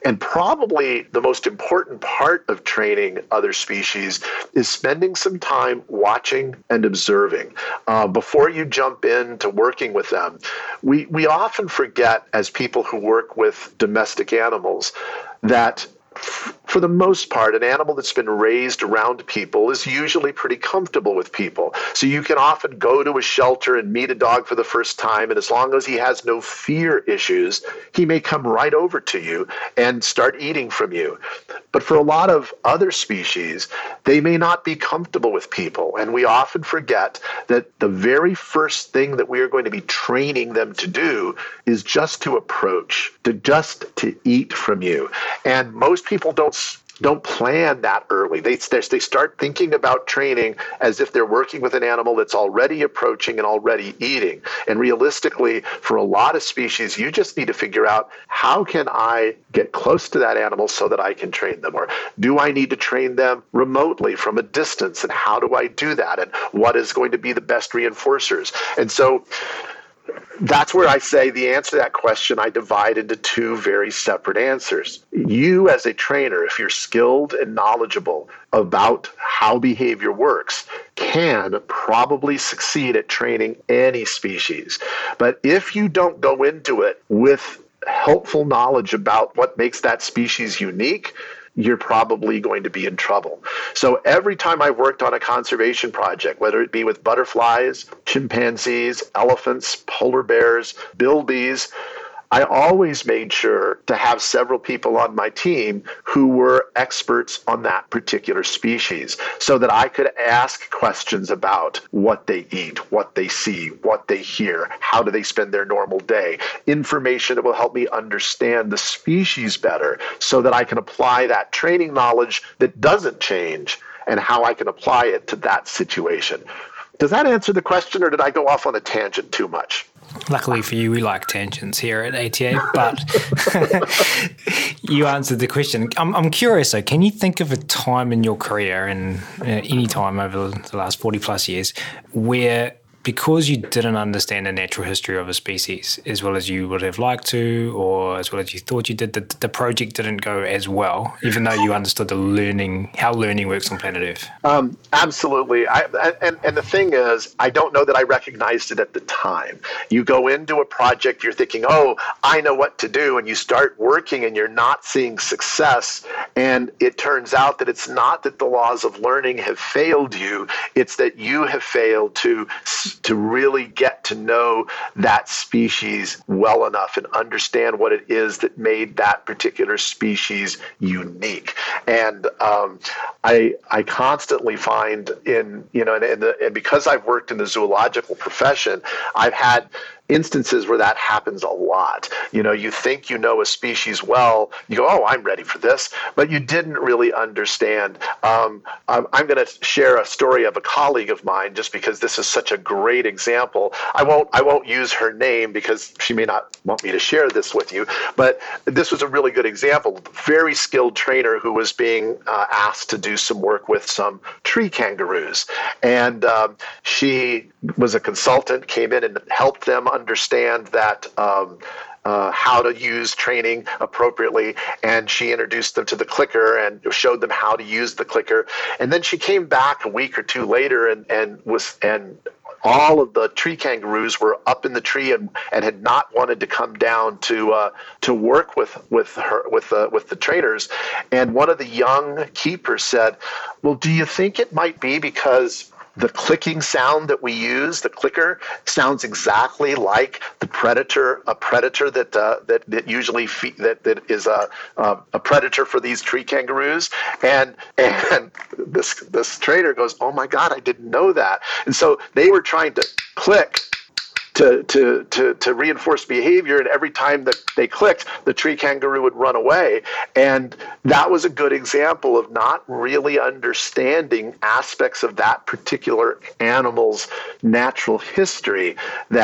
And probably the most important part of training other species is spending some time watching and observing. Uh, before you jump into working with them, we, we often forget, as people who work with domestic animals, that for the most part, an animal that's been raised around people is usually pretty comfortable with people. So you can often go to a shelter and meet a dog for the first time, and as long as he has no fear issues, he may come right over to you and start eating from you. But for a lot of other species, they may not be comfortable with people, and we often forget that the very first thing that we are going to be training them to do is just to approach, to just to eat from you. And most people don't don't plan that early. They they start thinking about training as if they're working with an animal that's already approaching and already eating. And realistically, for a lot of species, you just need to figure out, how can I get close to that animal so that I can train them? Or do I need to train them remotely from a distance? And how do I do that? And what is going to be the best reinforcers? And so that's where I say the answer to that question I divide into two very separate answers. You as a trainer, if you're skilled and knowledgeable about how behavior works, can probably succeed at training any species. But if you don't go into it with helpful knowledge about what makes that species unique, you're probably going to be in trouble. So every time I've worked on a conservation project, whether it be with butterflies, chimpanzees, elephants, polar bears, bilbies, I always made sure to have several people on my team who were experts on that particular species, so that I could ask questions about what they eat, what they see, what they hear, how do they spend their normal day, information that will help me understand the species better, so that I can apply that training knowledge that doesn't change and how I can apply it to that situation. Does that answer the question, or did I go off on a tangent too much? Luckily for you, we like tangents here at A T A, but you answered the question. I'm, I'm curious, though, can you think of a time in your career, and uh, any time over the last forty plus years, where, because you didn't understand the natural history of a species as well as you would have liked to, or as well as you thought you did, the, the project didn't go as well, even though you understood the learning, how learning works on planet Earth? Um, absolutely. I, and, and the thing is, I don't know that I recognized it at the time. You go into a project, you're thinking, oh, I know what to do, and you start working and you're not seeing success. And it turns out that it's not that the laws of learning have failed you, it's that you have failed to to really get to know that species well enough and understand what it is that made that particular species unique. And um, I I constantly find in, you know, and, and, the, and because I've worked in the zoological profession, I've had instances where that happens a lot. You know, you think you know a species well, you go, oh, I'm ready for this, but you didn't really understand. Um, I'm, I'm going to share a story of a colleague of mine, just because this is such a great example. I won't, I won't use her name because she may not want me to share this with you, but this was a really good example. Very skilled trainer who was being uh, asked to do some work with some tree kangaroos. And um, she was a consultant, came in and helped them understand that um, uh, how to use training appropriately, and she introduced them to the clicker and showed them how to use the clicker. And then she came back a week or two later, and, and was and all of the tree kangaroos were up in the tree and, and had not wanted to come down to uh, to work with with her with uh, with the trainers. And one of the young keepers said, "Well, do you think it might be because the clicking sound that we use, the clicker, sounds exactly like the predator, a predator that uh, that that usually fe- that that is a uh, a predator for these tree kangaroos?" And and this this trainer goes, "Oh my God, I didn't know that." And so they were trying to click to to to to reinforce behavior, and every time that they clicked, the tree kangaroo would run away. And that was a good example of not really understanding aspects of that particular animal's natural history that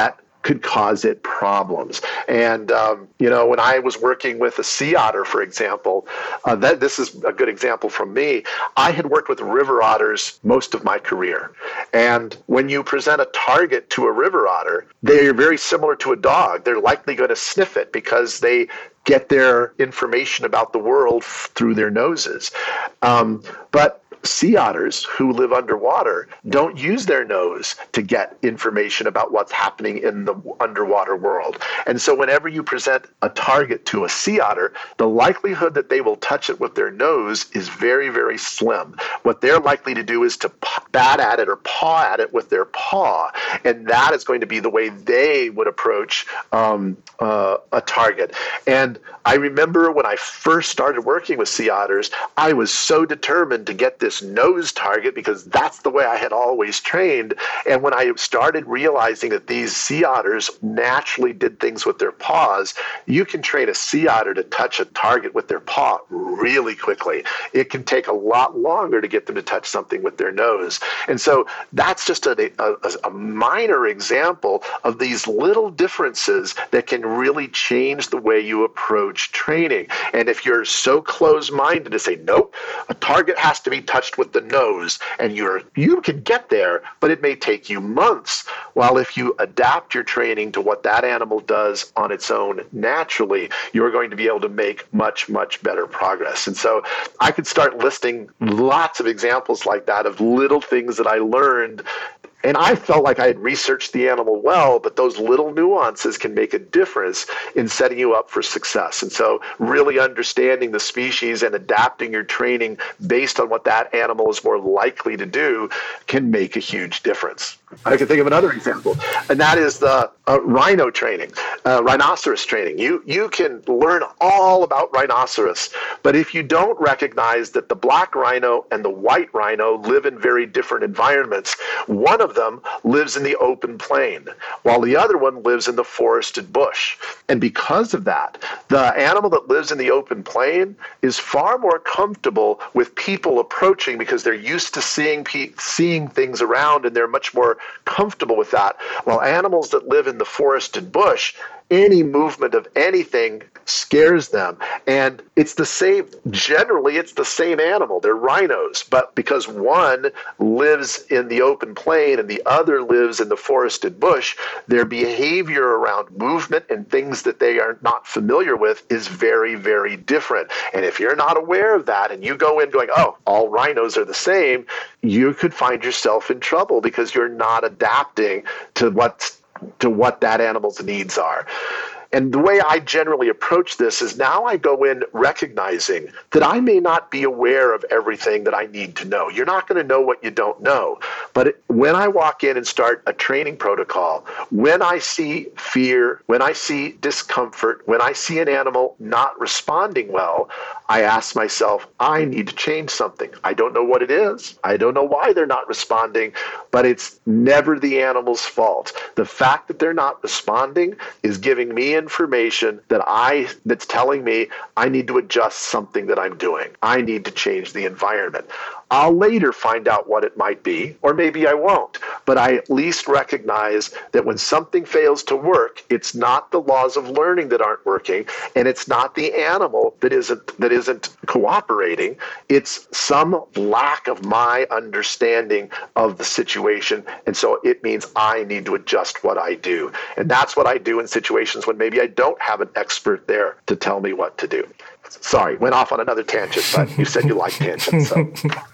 could cause it problems. And, um, you know, when I was working with a sea otter, for example, uh, that this is a good example from me. I had worked with river otters most of my career. And when you present a target to a river otter, they are very similar to a dog. They're likely going to sniff it because they get their information about the world through their noses. Um, but sea otters who live underwater don't use their nose to get information about what's happening in the underwater world. And so whenever you present a target to a sea otter, the likelihood that they will touch it with their nose is very, very slim. What they're likely to do is to bat at it or paw at it with their paw. And that is going to be the way they would approach um, uh, a target. And I remember when I first started working with sea otters, I was so determined to get this nose target because that's the way I had always trained. And when I started realizing that these sea otters naturally did things with their paws, you can train a sea otter to touch a target with their paw really quickly. It can take a lot longer to get them to touch something with their nose. And so that's just a, a, a minor example of these little differences that can really change the way you approach training. And if you're so close-minded to say, nope, a target has to be touched with the nose, and you're you can get there, but it may take you months. While if you adapt your training to what that animal does on its own naturally, you're going to be able to make much, much better progress. And so I could start listing lots of examples like that of little things that I learned. And I felt like I had researched the animal well, but those little nuances can make a difference in setting you up for success. And so really understanding the species and adapting your training based on what that animal is more likely to do can make a huge difference. I can think of another example, and that is the uh, rhino training, uh, rhinoceros training. You you can learn all about rhinoceros, but if you don't recognize that the black rhino and the white rhino live in very different environments, one of them lives in the open plain, while the other one lives in the forested bush. And because of that, the animal that lives in the open plain is far more comfortable with people approaching because they're used to seeing pe- seeing things around, and they're much more comfortable with that. While animals that live in the forested bush, any movement of anything scares them. And it's the same, generally it's the same animal. They're rhinos, but because one lives in the open plain and the other lives in the forested bush, their behavior around movement and things that they are not familiar with is very, very different. And if you're not aware of that and you go in going, oh, all rhinos are the same, you could find yourself in trouble because you're not adapting to what's to what that animal's needs are. And the way I generally approach this is now I go in recognizing that I may not be aware of everything that I need to know. You're not going to know what you don't know. But it, when I walk in and start a training protocol, when I see fear, when I see discomfort, when I see an animal not responding well, I ask myself, I need to change something. I don't know what it is. I don't know why they're not responding, but it's never the animal's fault. The fact that they're not responding is giving me information that I that's telling me I need to adjust something that I'm doing. I need to change the environment. I'll later find out what it might be, or maybe I won't, but I at least recognize that when something fails to work, it's not the laws of learning that aren't working, and it's not the animal that isn't that isn't cooperating. It's some lack of my understanding of the situation, and so it means I need to adjust what I do. And that's what I do in situations when maybe I don't have an expert there to tell me what to do. Sorry, went off on another tangent, but you said you like tangents. So.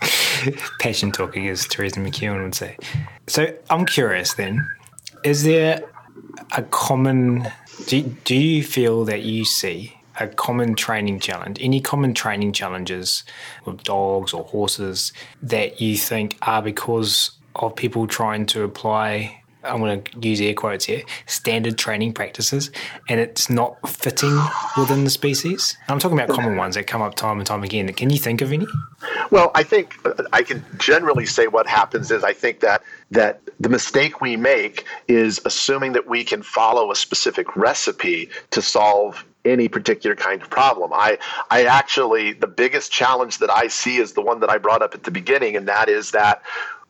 Passion talking, as Teresa McEwen would say. So I'm curious then, is there a common, do, do you feel that you see a common training challenge, any common training challenges with dogs or horses that you think are because of people trying to apply, I'm going to use air quotes here, standard training practices, and it's not fitting within the species? I'm talking about common ones that come up time and time again. Can you think of any? Well, I think I can generally say what happens is I think that that the mistake we make is assuming that we can follow a specific recipe to solve any particular kind of problem. I, I actually, the biggest challenge that I see is the one that I brought up at the beginning, and that is that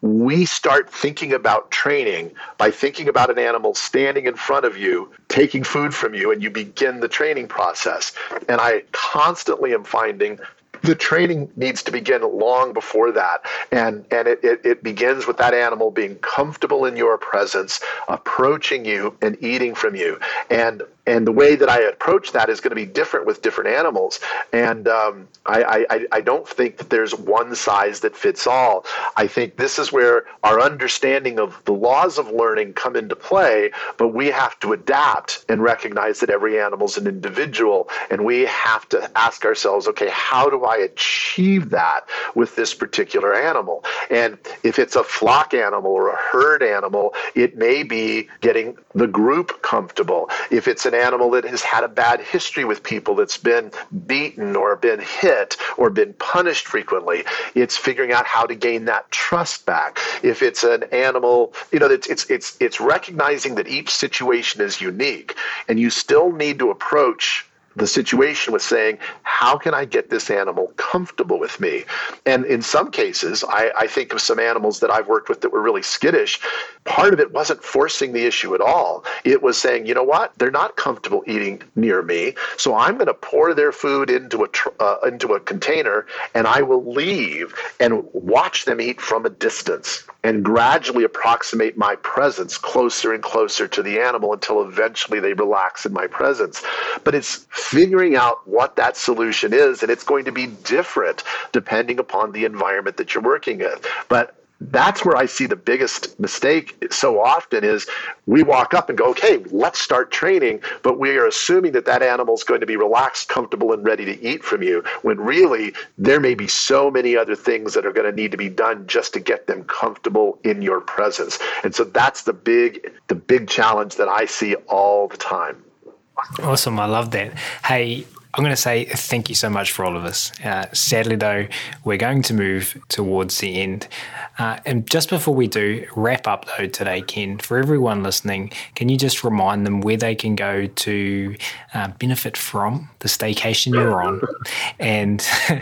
we start thinking about training by thinking about an animal standing in front of you, taking food from you, and you begin the training process. And I constantly am finding the training needs to begin long before that. And, and it, it, it begins with that animal being comfortable in your presence, approaching you and eating from you. And And the way that I approach that is going to be different with different animals. And um, I, I, I don't think that there's one size that fits all. I think this is where our understanding of the laws of learning come into play, but we have to adapt and recognize that every animal is an individual. And we have to ask ourselves, okay, how do I achieve that with this particular animal? And if it's a flock animal or a herd animal, it may be getting the group comfortable. If it's an animal that has had a bad history with people, that's been beaten or been hit or been punished frequently, it's figuring out how to gain that trust back. If it's an animal, you know, it's it's it's it's recognizing that each situation is unique, and you still need to approach the situation with saying, how can I get this animal comfortable with me? And in some cases, I, I think of some animals that I've worked with that were really skittish. Part of it wasn't forcing the issue at all. It was saying, you know what? They're not comfortable eating near me, so I'm going to pour their food into a tr- uh, into a container, and I will leave and watch them eat from a distance and gradually approximate my presence closer and closer to the animal until eventually they relax in my presence. But it's figuring out what that solution is, and it's going to be different depending upon the environment that you're working with. But that's where I see the biggest mistake so often is we walk up and go, okay, let's start training, but we are assuming that that animal is going to be relaxed, comfortable, and ready to eat from you, when really there may be so many other things that are going to need to be done just to get them comfortable in your presence. And so that's the big, the big challenge that I see all the time. Awesome. I love that. Hey, I'm going to say thank you so much for all of this. Uh, sadly, though, we're going to move towards the end. Uh, and just before we do, wrap up, though, today, Ken, for everyone listening, can you just remind them where they can go to uh, benefit from the staycation you're on and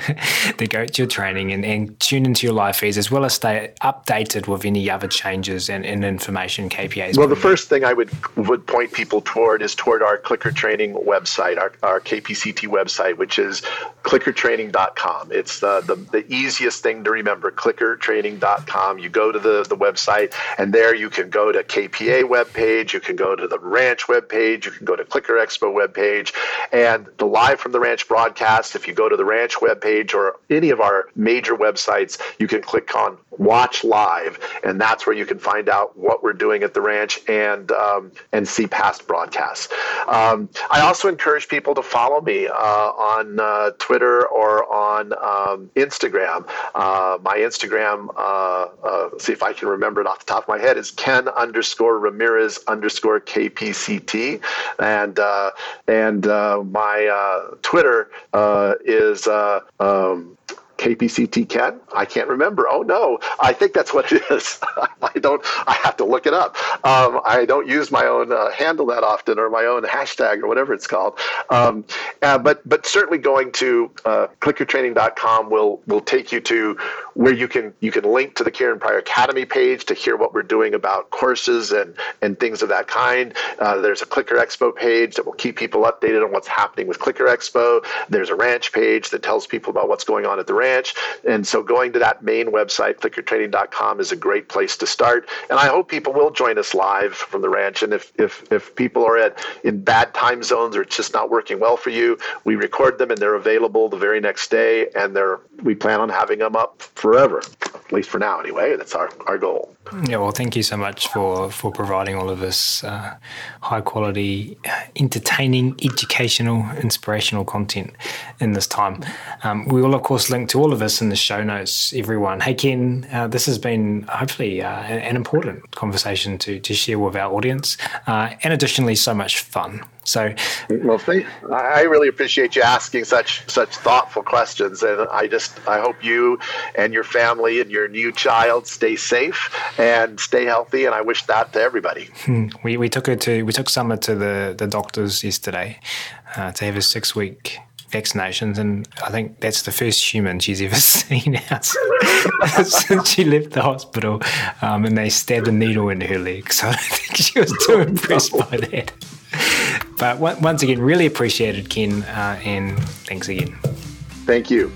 the goat you're training, and, and tune into your live feeds, as well as stay updated with any other changes and, and information K P As? Well, the first thing I would would point people toward is toward our Clicker Training website, our, our K P C T website, which is clicker training dot com. It's the, the, the easiest thing to remember, clicker training dot com. You go to the, the website, and there you can go to K P A webpage, you can go to the Ranch webpage, you can go to Clicker Expo webpage, and the Live from the Ranch broadcast. If you go to the Ranch webpage or any of our major websites, you can click on Watch Live, and that's where you can find out what we're doing at the ranch and um, and see past broadcasts. Um, I also encourage people to follow me uh, on uh, Twitter or on um, Instagram. Uh, my Instagram, uh, uh, see if I can remember it off the top of my head, is Ken underscore Ramirez underscore K P C T, and uh, and uh, my uh, Twitter uh, is uh, um, K P C T Ken? I can't remember. Oh no, I think that's what it is. I don't, I have to look it up. Um, I don't use my own uh, handle that often, or my own hashtag, or whatever it's called. Um, uh, but but certainly going to uh, clicker training dot com will will take you to where you can you can link to the Kieran Pryor Academy page to hear what we're doing about courses and and things of that kind. Uh, there's a Clicker Expo page that will keep people updated on what's happening with Clicker Expo. There's a ranch page that tells people about what's going on at the ranch. And so going to that main website, clicker training dot com, is a great place to start. And I hope people will join us live from the ranch. And if if, if people are at in bad time zones or it's just not working well for you, we record them and they're available the very next day. And they're we plan on having them up forever, at least for now anyway. That's our, our goal. Yeah, well, thank you so much for, for providing all of this uh, high-quality, entertaining, educational, inspirational content in this time. Um, we will, of course, link to all of this in the show notes, everyone. Hey, Ken, uh, this has been hopefully uh, an important conversation to, to share with our audience, uh, and additionally, so much fun. So, well, thank, I really appreciate you asking such such thoughtful questions, and I just I hope you and your family and your new child stay safe and stay healthy, and I wish that to everybody. We we took her to we took Summer to the, the doctors yesterday uh, to have a six week vaccinations, and I think that's the first human she's ever seen out since she left the hospital, um, and they stabbed a needle into her leg. So I don't think she was too impressed by that. But once again, really appreciated, Ken, uh, and thanks again. Thank you.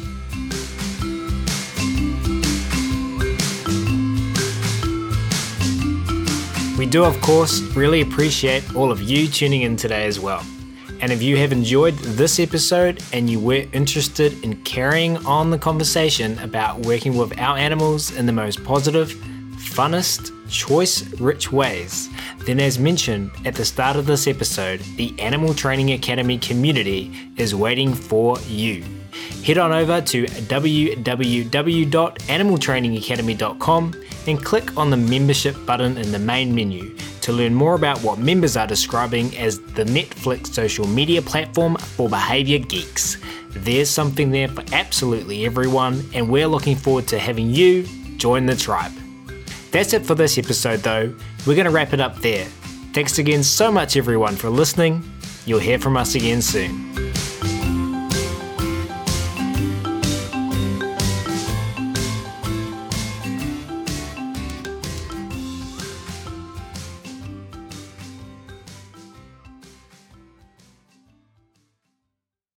We do, of course, really appreciate all of you tuning in today as well. And if you have enjoyed this episode and you were interested in carrying on the conversation about working with our animals in the most positive, funnest, choice-rich ways, then as mentioned at the start of this episode, the Animal Training Academy community is waiting for you. Head on over to w w w dot animal training academy dot com and click on the membership button in the main menu to learn more about what members are describing as the Netflix social media platform for behaviour geeks. There's something there for absolutely everyone, and we're looking forward to having you join the tribe. That's it for this episode though. We're going to wrap it up there. Thanks again so much everyone for listening. You'll hear from us again soon.